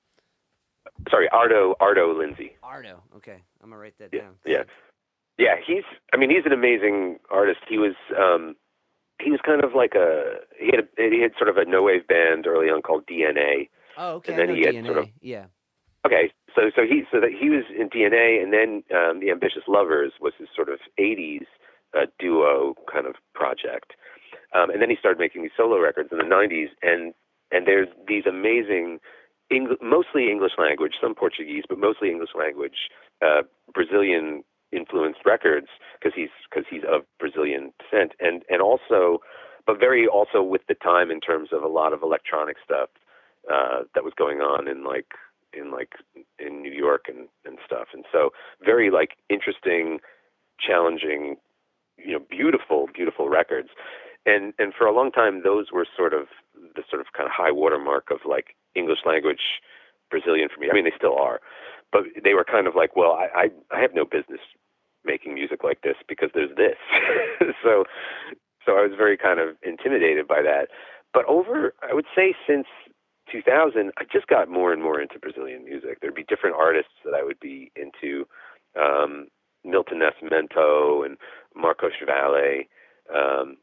Sorry, Arto Arto Lindsay. Arto. Okay, I'm gonna write that Yeah, down. yeah, yeah. He's. I mean, he's an amazing artist. He was. Um, he was kind of like a. He had. A, he had sort of a no wave band early on called D N A. Oh, okay. And then I know he had D N A. sort of- Yeah. Okay, so so he so that he was in D N A, and then um, the Ambitious Lovers was his sort of eighties uh, duo kind of project, um, and then he started making these solo records in the nineties, and and there's these amazing, Eng- mostly English language, some Portuguese, but mostly English language, uh, Brazilian influenced records because he's because he's of Brazilian descent, and and also, but very also with the time in terms of a lot of electronic stuff. Uh, that was going on in like in like in New York and, and stuff, and so very like interesting, challenging, you know, beautiful, beautiful records, and and for a long time those were sort of the sort of kind of high watermark of like English language Brazilian for me. I mean, they still are, but they were kind of like, well, I I, I have no business making music like this because there's this, so so I was very kind of intimidated by that. But over, I would say since two thousand, I just got more and more into Brazilian music. There'd be different artists that I would be into, um, Milton Nascimento and Marcos Valle, um,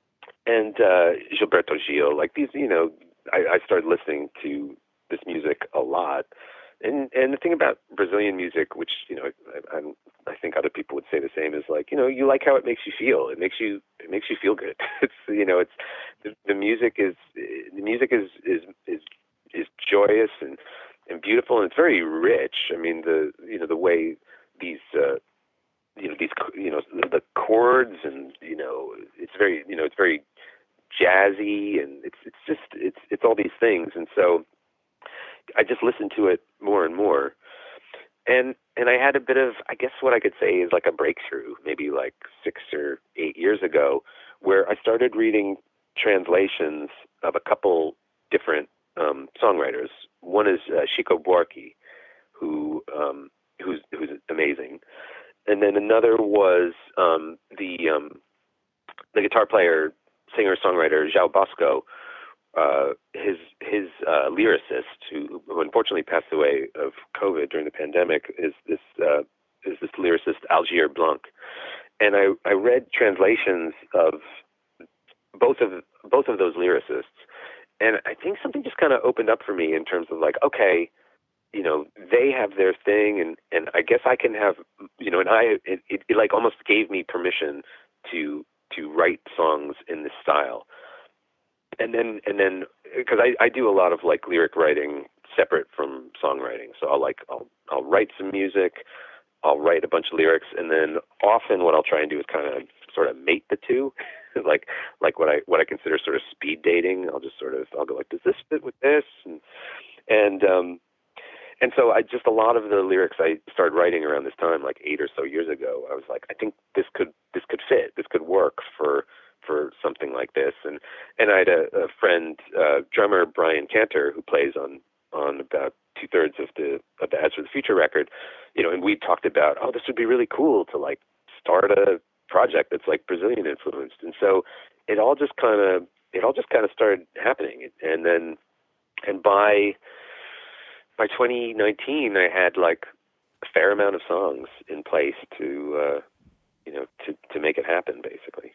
and uh, Gilberto Gil. Like these, you know, I, I started listening to this music a lot. And and the thing about Brazilian music, which you know, I, I'm, I think other people would say the same, is like you know, you like how it makes you feel. It makes you it makes you feel good. It's you know, it's the, the music is the music is is is is joyous and, and beautiful, and it's very rich. I mean, the you know the way these uh, you know these you know the chords and you know it's very you know it's very jazzy, and it's it's just it's it's all these things, and so I just listened to it more and more, and and I had a bit of I guess what I could say is like a breakthrough, maybe like six or eight years ago, where I started reading translations of a couple different Um, songwriters. One is uh, Chico Buarque, who um, who's who's amazing, and then another was um, the um, the guitar player, singer songwriter João Bosco. Uh, his his uh, lyricist, who, who unfortunately passed away of COVID during the pandemic, is this uh, is this lyricist Algier Blanc, and I I read translations of both of both of those lyricists. And I think something just kind of opened up for me in terms of like, okay, you know, they have their thing, and, and I guess I can have, you know, and I, it, it, it like almost gave me permission to to write songs in this style. and then and then because I, I do a lot of like lyric writing separate from songwriting. So I'll like I'll I'll write some music, I'll write a bunch of lyrics, and then often what I'll try and do is kind of sort of mate the two, like like what I what I consider sort of speed dating. I'll just sort of I'll go like, does this fit with this? And and um and so I just a lot of the lyrics I started writing around this time, like eight or so years ago. I was like, I think this could this could fit. This could work for for something like this. And and I had a, a friend, uh, drummer Brian Cantor, who plays on on about two thirds of the of the As for the Future record, you know, and we talked about, oh, this would be really cool to like start a project that's like Brazilian influenced. And so it all just kind of it all just kind of started happening. And then and by by twenty nineteen, I had like a fair amount of songs in place to uh, you know to to make it happen, basically.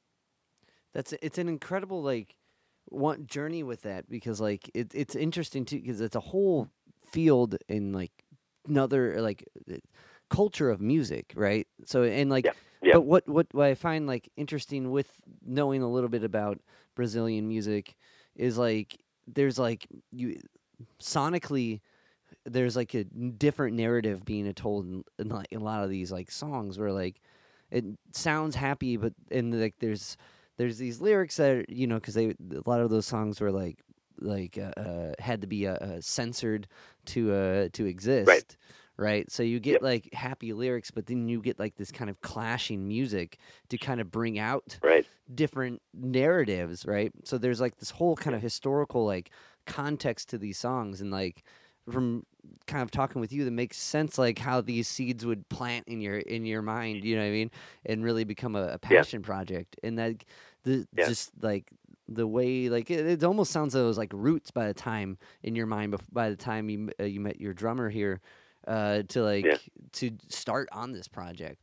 That's it's an incredible like one journey with that, because like it, it's interesting too, because it's a whole field in like another like culture of music, right? So and like yeah. Yeah. but what, what what I find like interesting with knowing a little bit about Brazilian music is like there's like you sonically there's like a different narrative being told in, in, like, in a lot of these like songs where like it sounds happy, but and like there's There's these lyrics that are, you know, because they a lot of those songs were like like uh, uh, had to be uh, uh, censored to uh, to exist, right? Right. So you get Yep. like happy lyrics, but then you get like this kind of clashing music to kind of bring out right. different narratives, right? So there's like this whole kind of historical like context to these songs, and like from kind of talking with you, that makes sense, like how these seeds would plant in your in your mind, you know what I mean, and really become a, a passion yeah. project. And that the yeah. just like the way like it, it almost sounds like it was like roots by the time in your mind by the time you uh, you met your drummer here uh, to like yeah. to start on this project.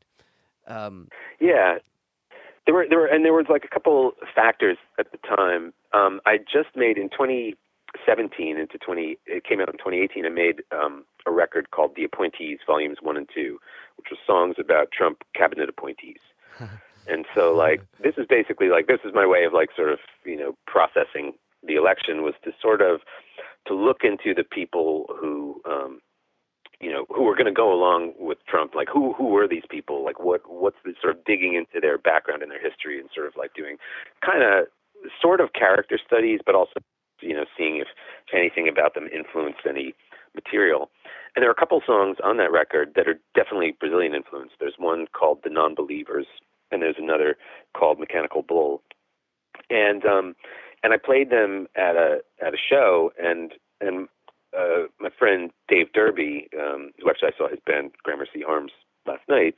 Um, yeah, there were there were and there was like a couple factors at the time. Um, I just made in twenty seventeen into twenty. It came out in twenty eighteen. I made um, a record called The Appointees, Volumes One and Two, which was songs about Trump cabinet appointees. And so, like, this is basically like this is my way of like sort of you know processing the election, was to sort of to look into the people who um, you know who were going to go along with Trump. Like, who who were these people? Like, what what's the sort of digging into their background and their history, and sort of like doing kind of sort of character studies, but also you know, seeing if, if anything about them influenced any material. And there are a couple songs on that record that are definitely Brazilian influenced. There's one called The Non-Believers, and there's another called Mechanical Bull. And um, and I played them at a at a show, and and uh, my friend Dave Derby, um, who actually I saw his band Gramercy Arms last night,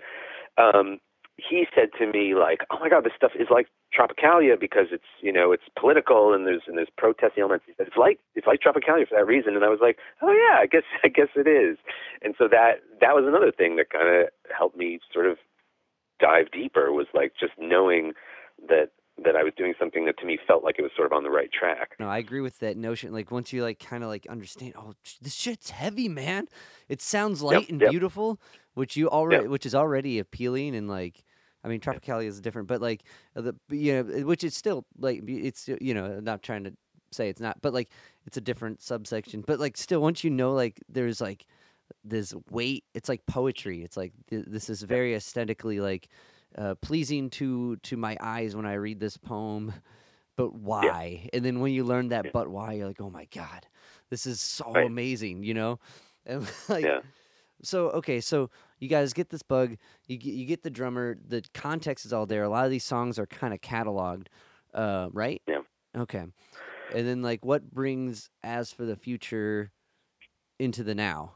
um, he said to me like, "Oh my God, this stuff is like Tropicalia because it's you know it's political and there's and there's protesting elements." He said, "It's like it's like Tropicalia for that reason." And I was like, "Oh yeah, I guess I guess it is." And so that that was another thing that kind of helped me sort of dive deeper, was like just knowing that that I was doing something that to me felt like it was sort of on the right track. No, I agree with that notion. Like once you like kind of like understand, oh, this shit's heavy, man. It sounds light yep, and yep. beautiful, which you already, yep. which is already appealing and like. I mean, Tropicalia is different, but like the you know, which is still like it's you know, I'm not trying to say it's not, but like it's a different subsection. But like still, once you know, like there's like this weight, it's like poetry. It's like th- this is very aesthetically like uh, pleasing to to my eyes when I read this poem. But why? Yeah. And then when you learn that, yeah. but why, you're like, oh my God, this is so right. amazing, you know, and like. Yeah. So, okay, so you guys get this bug, you get, you get the drummer, the context is all there. A lot of these songs are kind of cataloged, uh, right? Yeah. Okay. And then, like, what brings As for the Future into the now?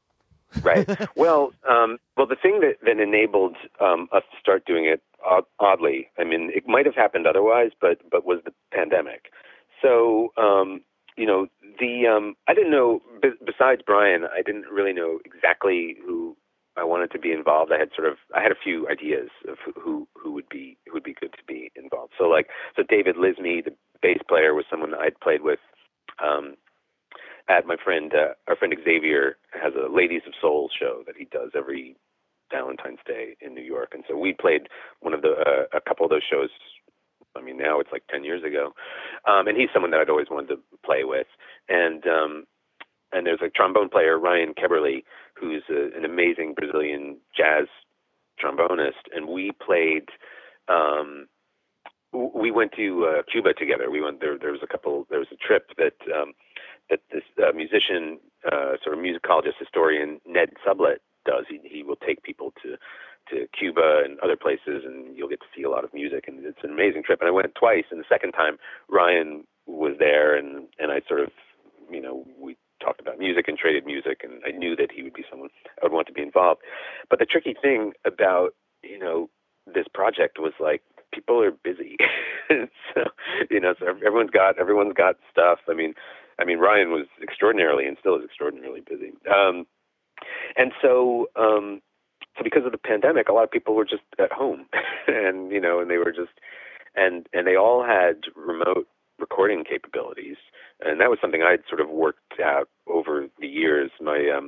Right. Well, um, well, the thing that, that enabled um, us to start doing it, odd, oddly, I mean, it might have happened otherwise, but but was the pandemic. So, um, you know, the um, I didn't know, b- besides Brian, I didn't really know exactly who I wanted to be involved. I had sort of, I had a few ideas of who, who, who would be, who would be good to be involved. So like, so David Lismy, the bass player, was someone I'd played with, um, at my friend, uh, our friend Xavier has a Ladies of Soul show that he does every Valentine's Day in New York. And so we played one of the, uh, a couple of those shows I mean, now it's like ten years ago. Um, and he's someone that I'd always wanted to play with. And um, and there's a trombone player, Ryan Keberly, who's a, an amazing Brazilian jazz trombonist. And we played, um, we went to uh, Cuba together. We went there. There was a couple. There was a trip that um, that this uh, musician, uh, sort of musicologist, historian Ned Sublett does. He he will take people to to Cuba and other places, and you'll get to see a lot of music, and it's an amazing trip. And I went twice, and the second time Ryan was there, and and I sort of, you know, we talked about music and traded music, and I knew that he would be someone I would want to be involved. But the tricky thing about, you know, this project was like, people are busy. So, you know, so everyone's got everyone's got stuff. I mean, I mean, Ryan was extraordinarily and still is extraordinarily busy. Um, and so, um, so because of the pandemic, a lot of people were just at home, and you know, and they were just, and and they all had remote recording capabilities, and that was something I'd sort of worked out over the years. My um,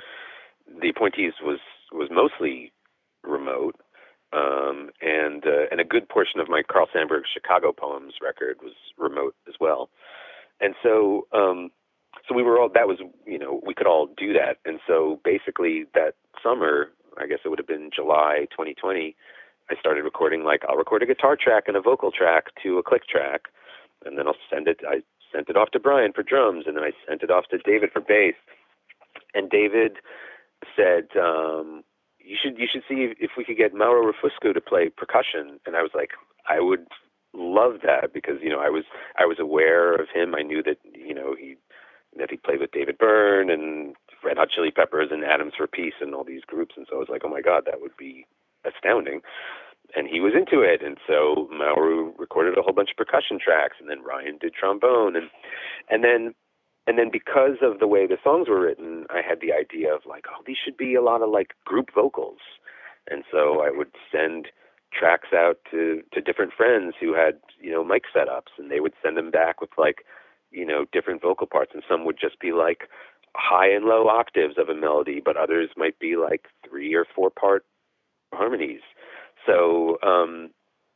the appointees was was mostly remote. Um, and uh, and a good portion of my Carl Sandburg Chicago Poems record was remote as well, and so um, so we were all, that was, you know, we could all do that, and so basically that summer, I guess it would have been July twenty twenty, I started recording, like, I'll record a guitar track and a vocal track to a click track, and then I'll send it. I sent it off to Brian for drums, and then I sent it off to David for bass, and David said, Um, You should you should see if we could get Mauro Rufusco to play percussion. And I was like, I would love that, because, you know, I was I was aware of him. I knew that, you know, he that he played with David Byrne and Red Hot Chili Peppers and Atoms for Peace and all these groups. And so I was like, oh my God, that would be astounding. And he was into it. And so Mauro recorded a whole bunch of percussion tracks, and then Ryan did trombone, and and then. And then because of the way the songs were written, I had the idea of like, oh, these should be a lot of like group vocals. And so I would send tracks out to, to different friends who had, you know, mic setups, and they would send them back with like, you know, different vocal parts. And some would just be like high and low octaves of a melody, but others might be like three or four part harmonies. So, um,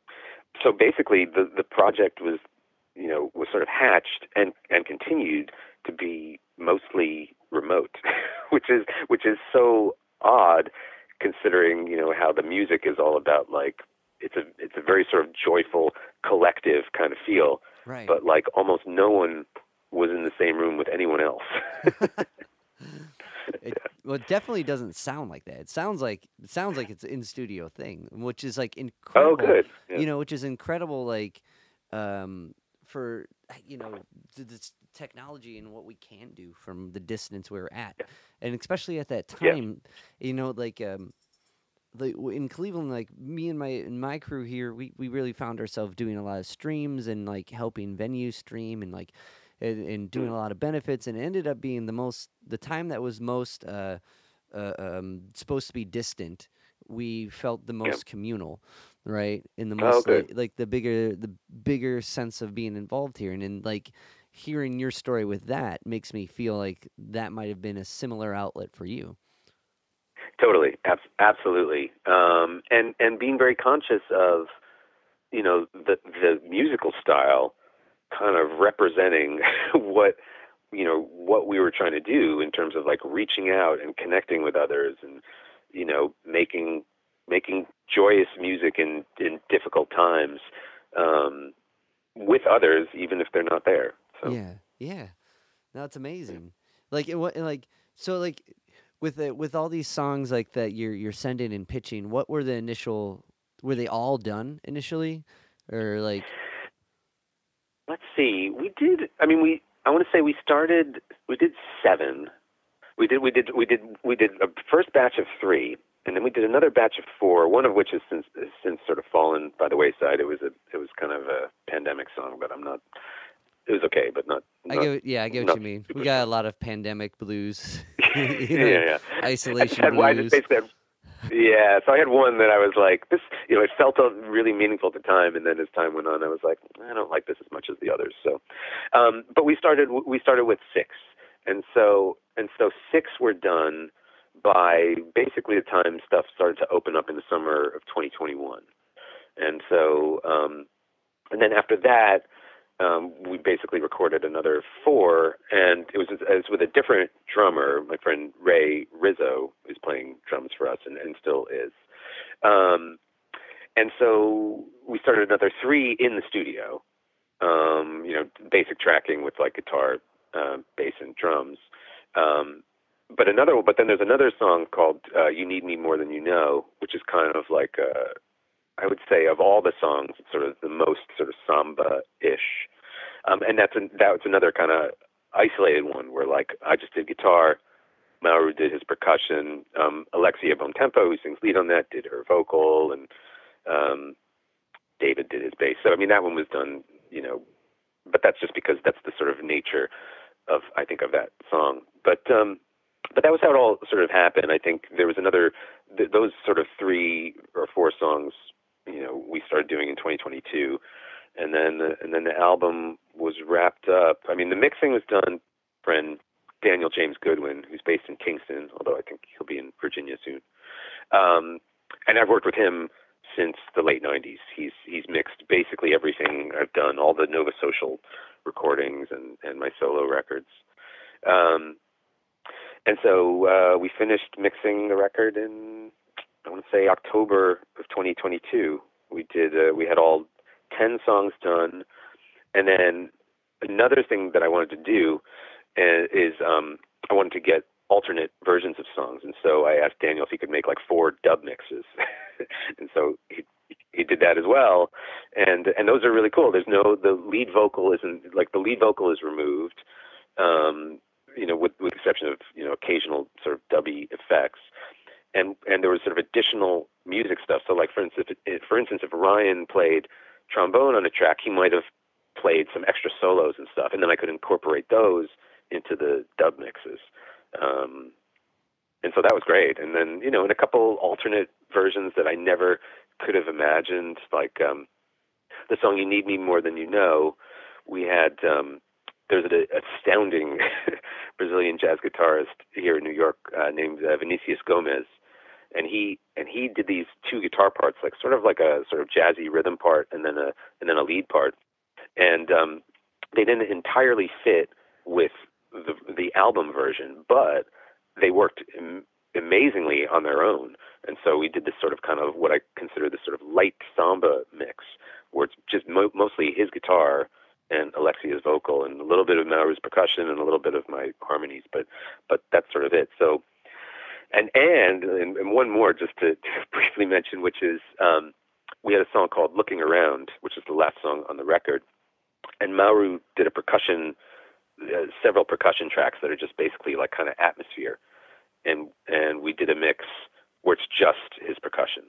so basically the, the project was, you know, was sort of hatched and, and continued to be mostly remote, which is which is so odd, considering, you know, how the music is all about, like, it's a it's a very sort of joyful collective kind of feel, Right. But like almost no one was in the same room with anyone else. It, well, it definitely doesn't sound like that. It sounds like it sounds like it's an in studio thing, which is like incredible. Oh, good. Yeah. You know, which is incredible. Like, um, for you know, th- this technology and what we can do from the distance we're at, Yeah. and especially at that Yeah. time, you know, like um, the in Cleveland, like me and my and my crew here, we we really found ourselves doing a lot of streams and like helping venues stream and like. And, and doing a lot of benefits, and it ended up being the most the time that was most uh, uh, um, supposed to be distant. We felt the most communal, right? In the Oh, most like, good. like the bigger the bigger sense of being involved here, and in like hearing your story with that makes me feel like that might have been a similar outlet for you. Totally, Abs- absolutely, um, and and being very conscious of, you know, the the musical style, kind of representing what, you know, what we were trying to do in terms of like reaching out and connecting with others, and, you know, making making joyous music in in difficult times, um, with others, even if they're not there. So Yeah, yeah, that's amazing. Like it, what, like so, like with the, with all these songs like that you're you're sending and pitching. What were the initial? Were they all done initially, or like? let's see, we did. I mean, we. I want to say we started. We did seven. We did. We did. We did. We did a first batch of three, and then we did another batch of four. One of which has since has since sort of fallen by the wayside. It was a. It was kind of a pandemic song, but I'm not. It was okay, but not. I not get, yeah, I get what not you mean. super We got a strong. lot of pandemic blues, you yeah, know, yeah. I just isolation had. I just blues. basically had. Yeah, so I had one that I was like, this, you know, it felt uh, really meaningful at the time, and then as time went on, I was like, I don't like this as much as the others. So, um, but we started, we started with six, and so, and so six were done by basically the time stuff started to open up in the summer of twenty twenty-one, and so, um, and then after that, um, we basically recorded another four, and it was, it was with a different drummer. My friend Ray Rizzo is playing drums for us, and, and still is. Um, and so we started another three in the studio. Um, you know, basic tracking with like guitar, uh, bass, and drums. Um, but another, but then there's another song called uh, "You Need Me More Than You Know," which is kind of like a, I would say, of all the songs, it's sort of the most sort of samba-ish. Um, and that's an, that was another kind of isolated one where, like, I just did guitar, Mauro did his percussion, um, Alexia Bontempo, who sings lead on that, did her vocal, and um, David did his bass. So, I mean, that one was done, you know, but that's just because that's the sort of nature of, I think, of that song. But um, but that was how it all sort of happened. I think there was another, th- those sort of three or four songs, you know, we started doing in twenty twenty-two, and then the, and then the album was wrapped up. I mean, the mixing was done. Friend Daniel James Goodwin, who's based in Kingston, although I think he'll be in Virginia soon. Um, and I've worked with him since the late nineties. He's he's mixed basically everything I've done, all the Nova Social recordings and, and my solo records. Um, and so uh, we finished mixing the record in, I want to say, October of twenty twenty-two. We did. Uh, we had all ten songs done, and then another thing that I wanted to do uh, is um, I wanted to get alternate versions of songs, and so I asked Daniel if he could make like four dub mixes, and so he he did that as well, and and those are really cool. There's no the lead vocal isn't like the lead vocal is removed, um, you know, with with the exception of you know occasional sort of dubby effects. And and there was sort of additional music stuff. So, like for instance, if, for instance, if Ryan played trombone on a track, he might have played some extra solos and stuff, and then I could incorporate those into the dub mixes. Um, and so that was great. And then you know, in a couple alternate versions that I never could have imagined, like um, the song "You Need Me More Than You Know," we had. Um, there's an astounding Brazilian jazz guitarist here in New York uh, named uh, Vinicius Gomez. And he and he did these two guitar parts, like sort of like a sort of jazzy rhythm part, and then a and then a lead part, and um, they didn't entirely fit with the the album version, but they worked am- amazingly on their own. And so we did this sort of kind of what I consider this sort of light samba mix, where it's just mo- mostly his guitar and Alexia's vocal, and a little bit of Mauro's percussion, and a little bit of my harmonies, but but that's sort of it. So. And, and and one more just to, to briefly mention, which is um, we had a song called "Looking Around," which is the last song on the record, and Mauro did a percussion, uh, several percussion tracks that are just basically like kind of atmosphere, and and we did a mix where it's just his percussion,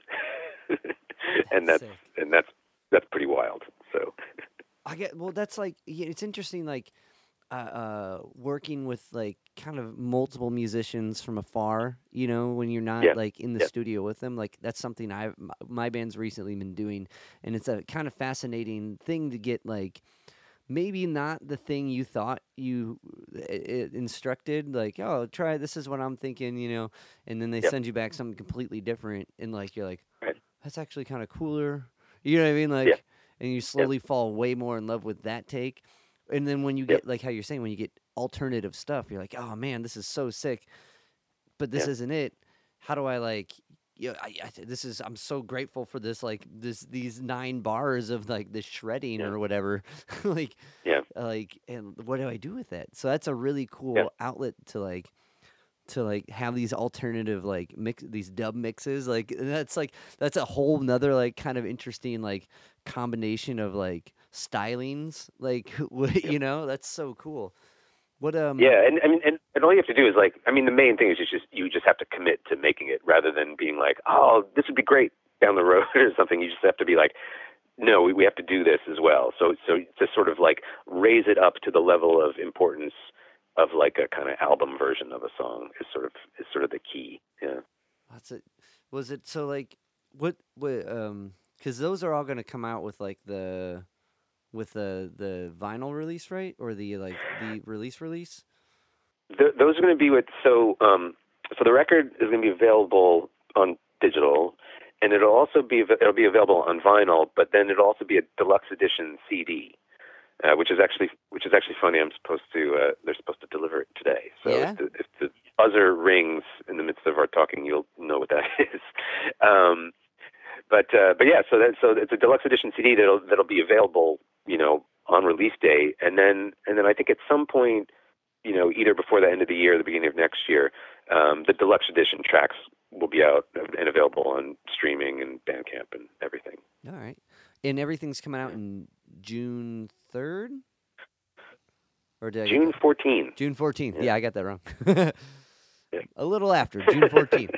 and that's Sick. and that's that's pretty wild. So I get well. That's like yeah, it's interesting. Like uh, uh, working with like kind of multiple musicians from afar. You know, when you're not yeah, like in the yeah, studio with them. Like that's something I my, my band's recently been doing, and it's a kind of fascinating thing to get like. Maybe not the thing you thought you uh, uh, instructed, like, oh, try this is what I'm thinking, you know, and then they yeah, send you back something completely different, and like you're like, right, that's actually kind of cooler, you know what I mean? yeah, Like, and you yeah, slowly fall way more in love with that take, and then when you yeah, get like how you're saying, when you get alternative stuff, you're like, oh man, this is so sick, but this yeah, isn't it. How do I like? Yeah, I, I, this is. I'm so grateful for this. Like this, these nine bars of like the shredding yeah, or whatever. like, yeah, like, and what do I do with that? So that's a really yeah, cool outlet to like to like have these alternative like mix these dub mixes. Like and that's like that's a whole nother like kind of interesting like combination of like stylings. Like what yeah. you know, that's so cool. What um Yeah, and I mean, and, and all you have to do is like, I mean, the main thing is you just you just have to commit to making it, rather than being like, oh, this would be great down the road or something. You just have to be like, no, we, we have to do this as well. So so to sort of like raise it up to the level of importance of like a kind of album version of a song is sort of is sort of the key. Yeah. That's it. Was it so like what what um because those are all going to come out with like the with the the vinyl release, right? Or the like the release release? Th- those are going to be with so um so the record is going to be available on digital, and it'll also be av- it'll be available on vinyl, but then it'll also be a deluxe edition C D, uh, which is actually which is actually funny. I'm supposed to uh, they're supposed to deliver it today. So Yeah? if, the, if the buzzer rings in the midst of our talking, you'll know what that is. Um, but uh, but yeah, so that so it's a deluxe edition C D that'll that'll be available, you know, on release day, and then and then I think at some point, you know, either before the end of the year or the beginning of next year, um, the deluxe edition tracks will be out and available on streaming and Bandcamp and everything. All right. And everything's coming out in June third? Or did I get June that- fourteenth. June fourteenth. Yeah. Yeah. I got that wrong. Yeah. A little after, June fourteenth.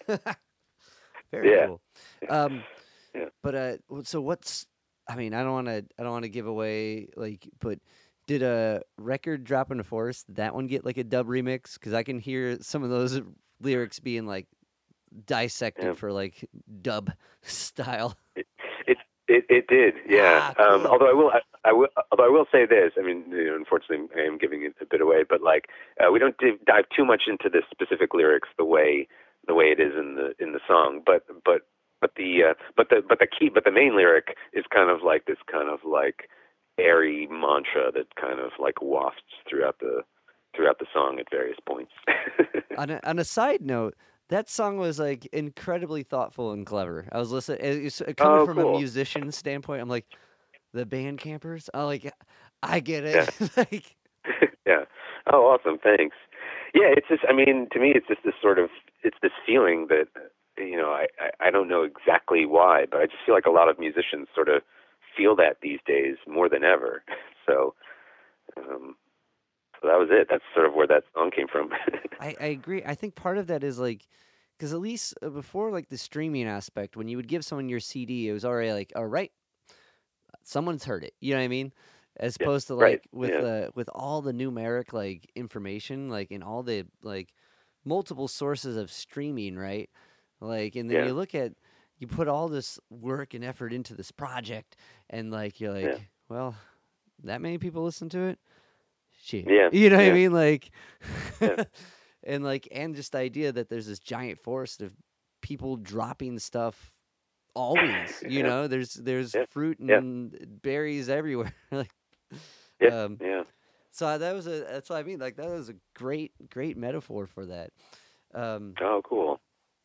Very Yeah. cool. Um, Yeah. But uh, w- so what's? I mean, I don't want to. I don't want to give away like. But did a record drop in the forest? Did that one get like a dub remix? Because I can hear some of those lyrics being like dissected Yeah. for like dub style. It, it it it did, yeah. Ah, um, cool. although I will, I, I will, although I will say this. I mean, you know, unfortunately, I am giving it a bit away, but like, uh, we don't div- dive too much into the specific lyrics the way the way it is in the in the song. But but but the uh, but the but the key but the main lyric is kind of like this kind of like airy mantra that kind of like wafts throughout the throughout the song at various points. on a, on a side note, that song was like incredibly thoughtful and clever. I was listening, it's, uh, coming Oh, from a cool. musician standpoint. I'm like, the band campers. I'm like, I get it. like, Yeah. Oh, awesome. Thanks. Yeah, it's just, I mean, to me, it's just this sort of, it's this feeling that, you know, I, I, I don't know exactly why, but I just feel like a lot of musicians sort of feel that these days more than ever. So, um, so that was it. That's sort of where that song came from. I, I agree. I think part of that is like, because at least uh, before like the streaming aspect, when you would give someone your C D, it was already like, all right, someone's heard it. You know what I mean? As Yeah, opposed to like right, with yeah. uh, with all the numeric like information, like in all the like multiple sources of streaming, right? Like, and then Yeah. you look at you put all this work and effort into this project, and like you're like, Yeah. well, that many people listen to it. Shit. Yeah, You know what I yeah. mean? Like, Yeah. and like, and just the idea that there's this giant forest of people dropping stuff always. You Yeah. know, there's there's Yeah. fruit Yeah. and berries everywhere. like, Yeah. um, yeah. so that was a that's what I mean. Like that was a great great metaphor for that. Um, Oh, cool.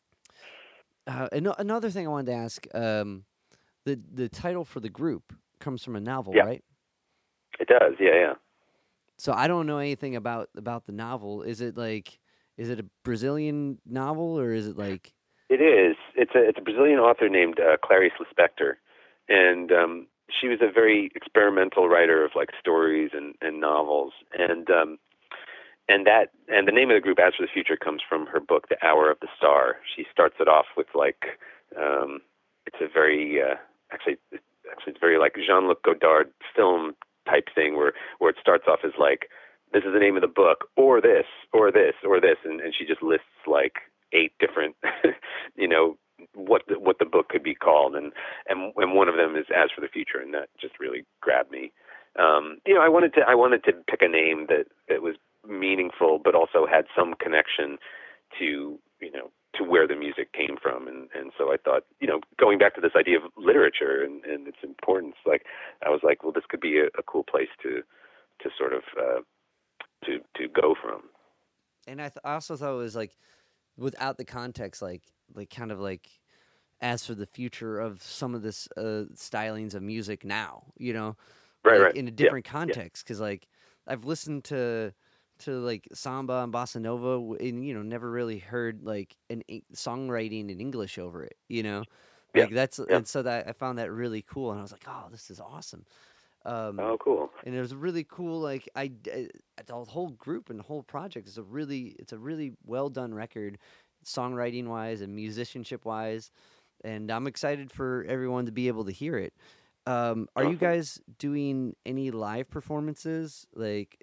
uh, ano- another thing I wanted to ask, um, the the title for the group comes from a novel, Yeah. right? It does. Yeah, yeah. So I don't know anything about about the novel. Is it like is it a Brazilian novel or is it like It is. It's a it's a Brazilian author named uh, Clarice Lispector, and um, she was a very experimental writer of like stories and, and novels, and um, and that and the name of the group, As for the Future, comes from her book, The Hour of the Star. She starts it off with like um, it's a very uh, actually actually it's very like Jean-Luc Godard film type thing where where it starts off as like this is the name of the book or this or this or this, and, and she just lists like eight different, you know, what the, what the book could be called, and, and and one of them is As for the Future, and that just really grabbed me. Um, you know, I wanted to I wanted to pick a name that, that was meaningful, but also had some connection to you know to where the music came from, and, and so I thought, you know, going back to this idea of literature and, and its importance, like I was like, well, this could be a, a cool place to to sort of uh, to to go from. and I, th- I also thought it was like without the context, like like kind of like as for the future of some of this uh, stylings of music now, you know, Right, like, right. in a Yeah, different yeah. context. Because like I've listened to to like samba and bossa nova, w- and you know, never really heard like an en- songwriting in English over it, you know, Yeah, like that's yeah. and so that I found that really cool, and I was like, oh, this is awesome. Um, Oh, cool. and it was really cool. Like I, d- uh, the whole group and the whole project is a really, it's a really well done record, songwriting wise and musicianship wise, and I'm excited for everyone to be able to hear it. Um, are you Awesome. guys doing any live performances? Like,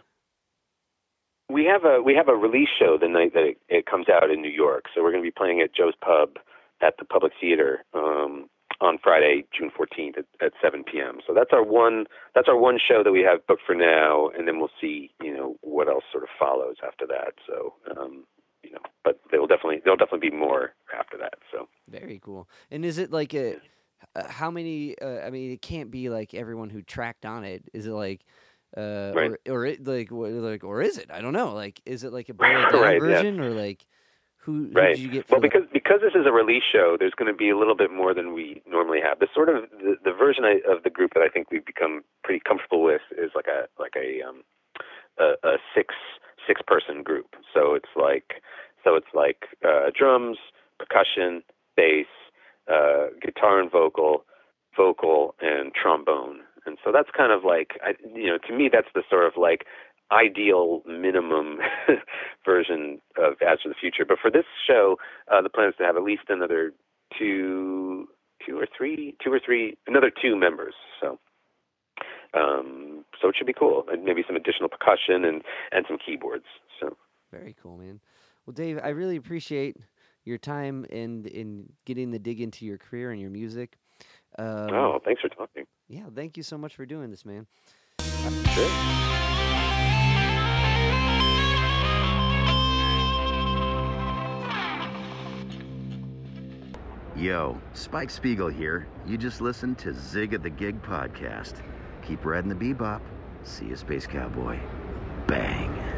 We have a we have a release show the night that it, it comes out in New York. So we're going to be playing at Joe's Pub at the Public Theater um, on Friday, June fourteenth at, at seven p.m. So that's our one that's our one show that we have booked for now, and then we'll see you know what else sort of follows after that. So um, you know, but they will definitely there'll definitely be more after that. So Very cool. And is it like a uh, how many? Uh, I mean, it can't be like everyone who tracked on it. Is it like? Uh, Right. or or it, like what, like or is it? I don't know. Like, is it like a boiled down Right, yeah. version or like who, who right. did you get? For Well, the- because because this is a release show, there's going to be a little bit more than we normally have. The sort of the, the version I, of the group that I think we've become pretty comfortable with is like a like a um a, a six six person group. So it's like so it's like uh, drums, percussion, bass, uh, guitar and vocal, vocal and trombone. And so that's kind of like, I, you know, to me, that's the sort of like ideal minimum version of As for the Future. But for this show, uh, the plan is to have at least another two, two or three, two or three, another two members. So, um, so it should be cool, and maybe some additional percussion and and some keyboards. So Very cool, man. Well, Dave, I really appreciate your time and in getting the dig into your career and your music. Um, oh, thanks for talking. Yeah, thank you so much for doing this, man. Sure. Yo, Spike Spiegel here. You just listened to Zig of the Gig podcast. Keep riding the bebop. See you, Space Cowboy. Bang.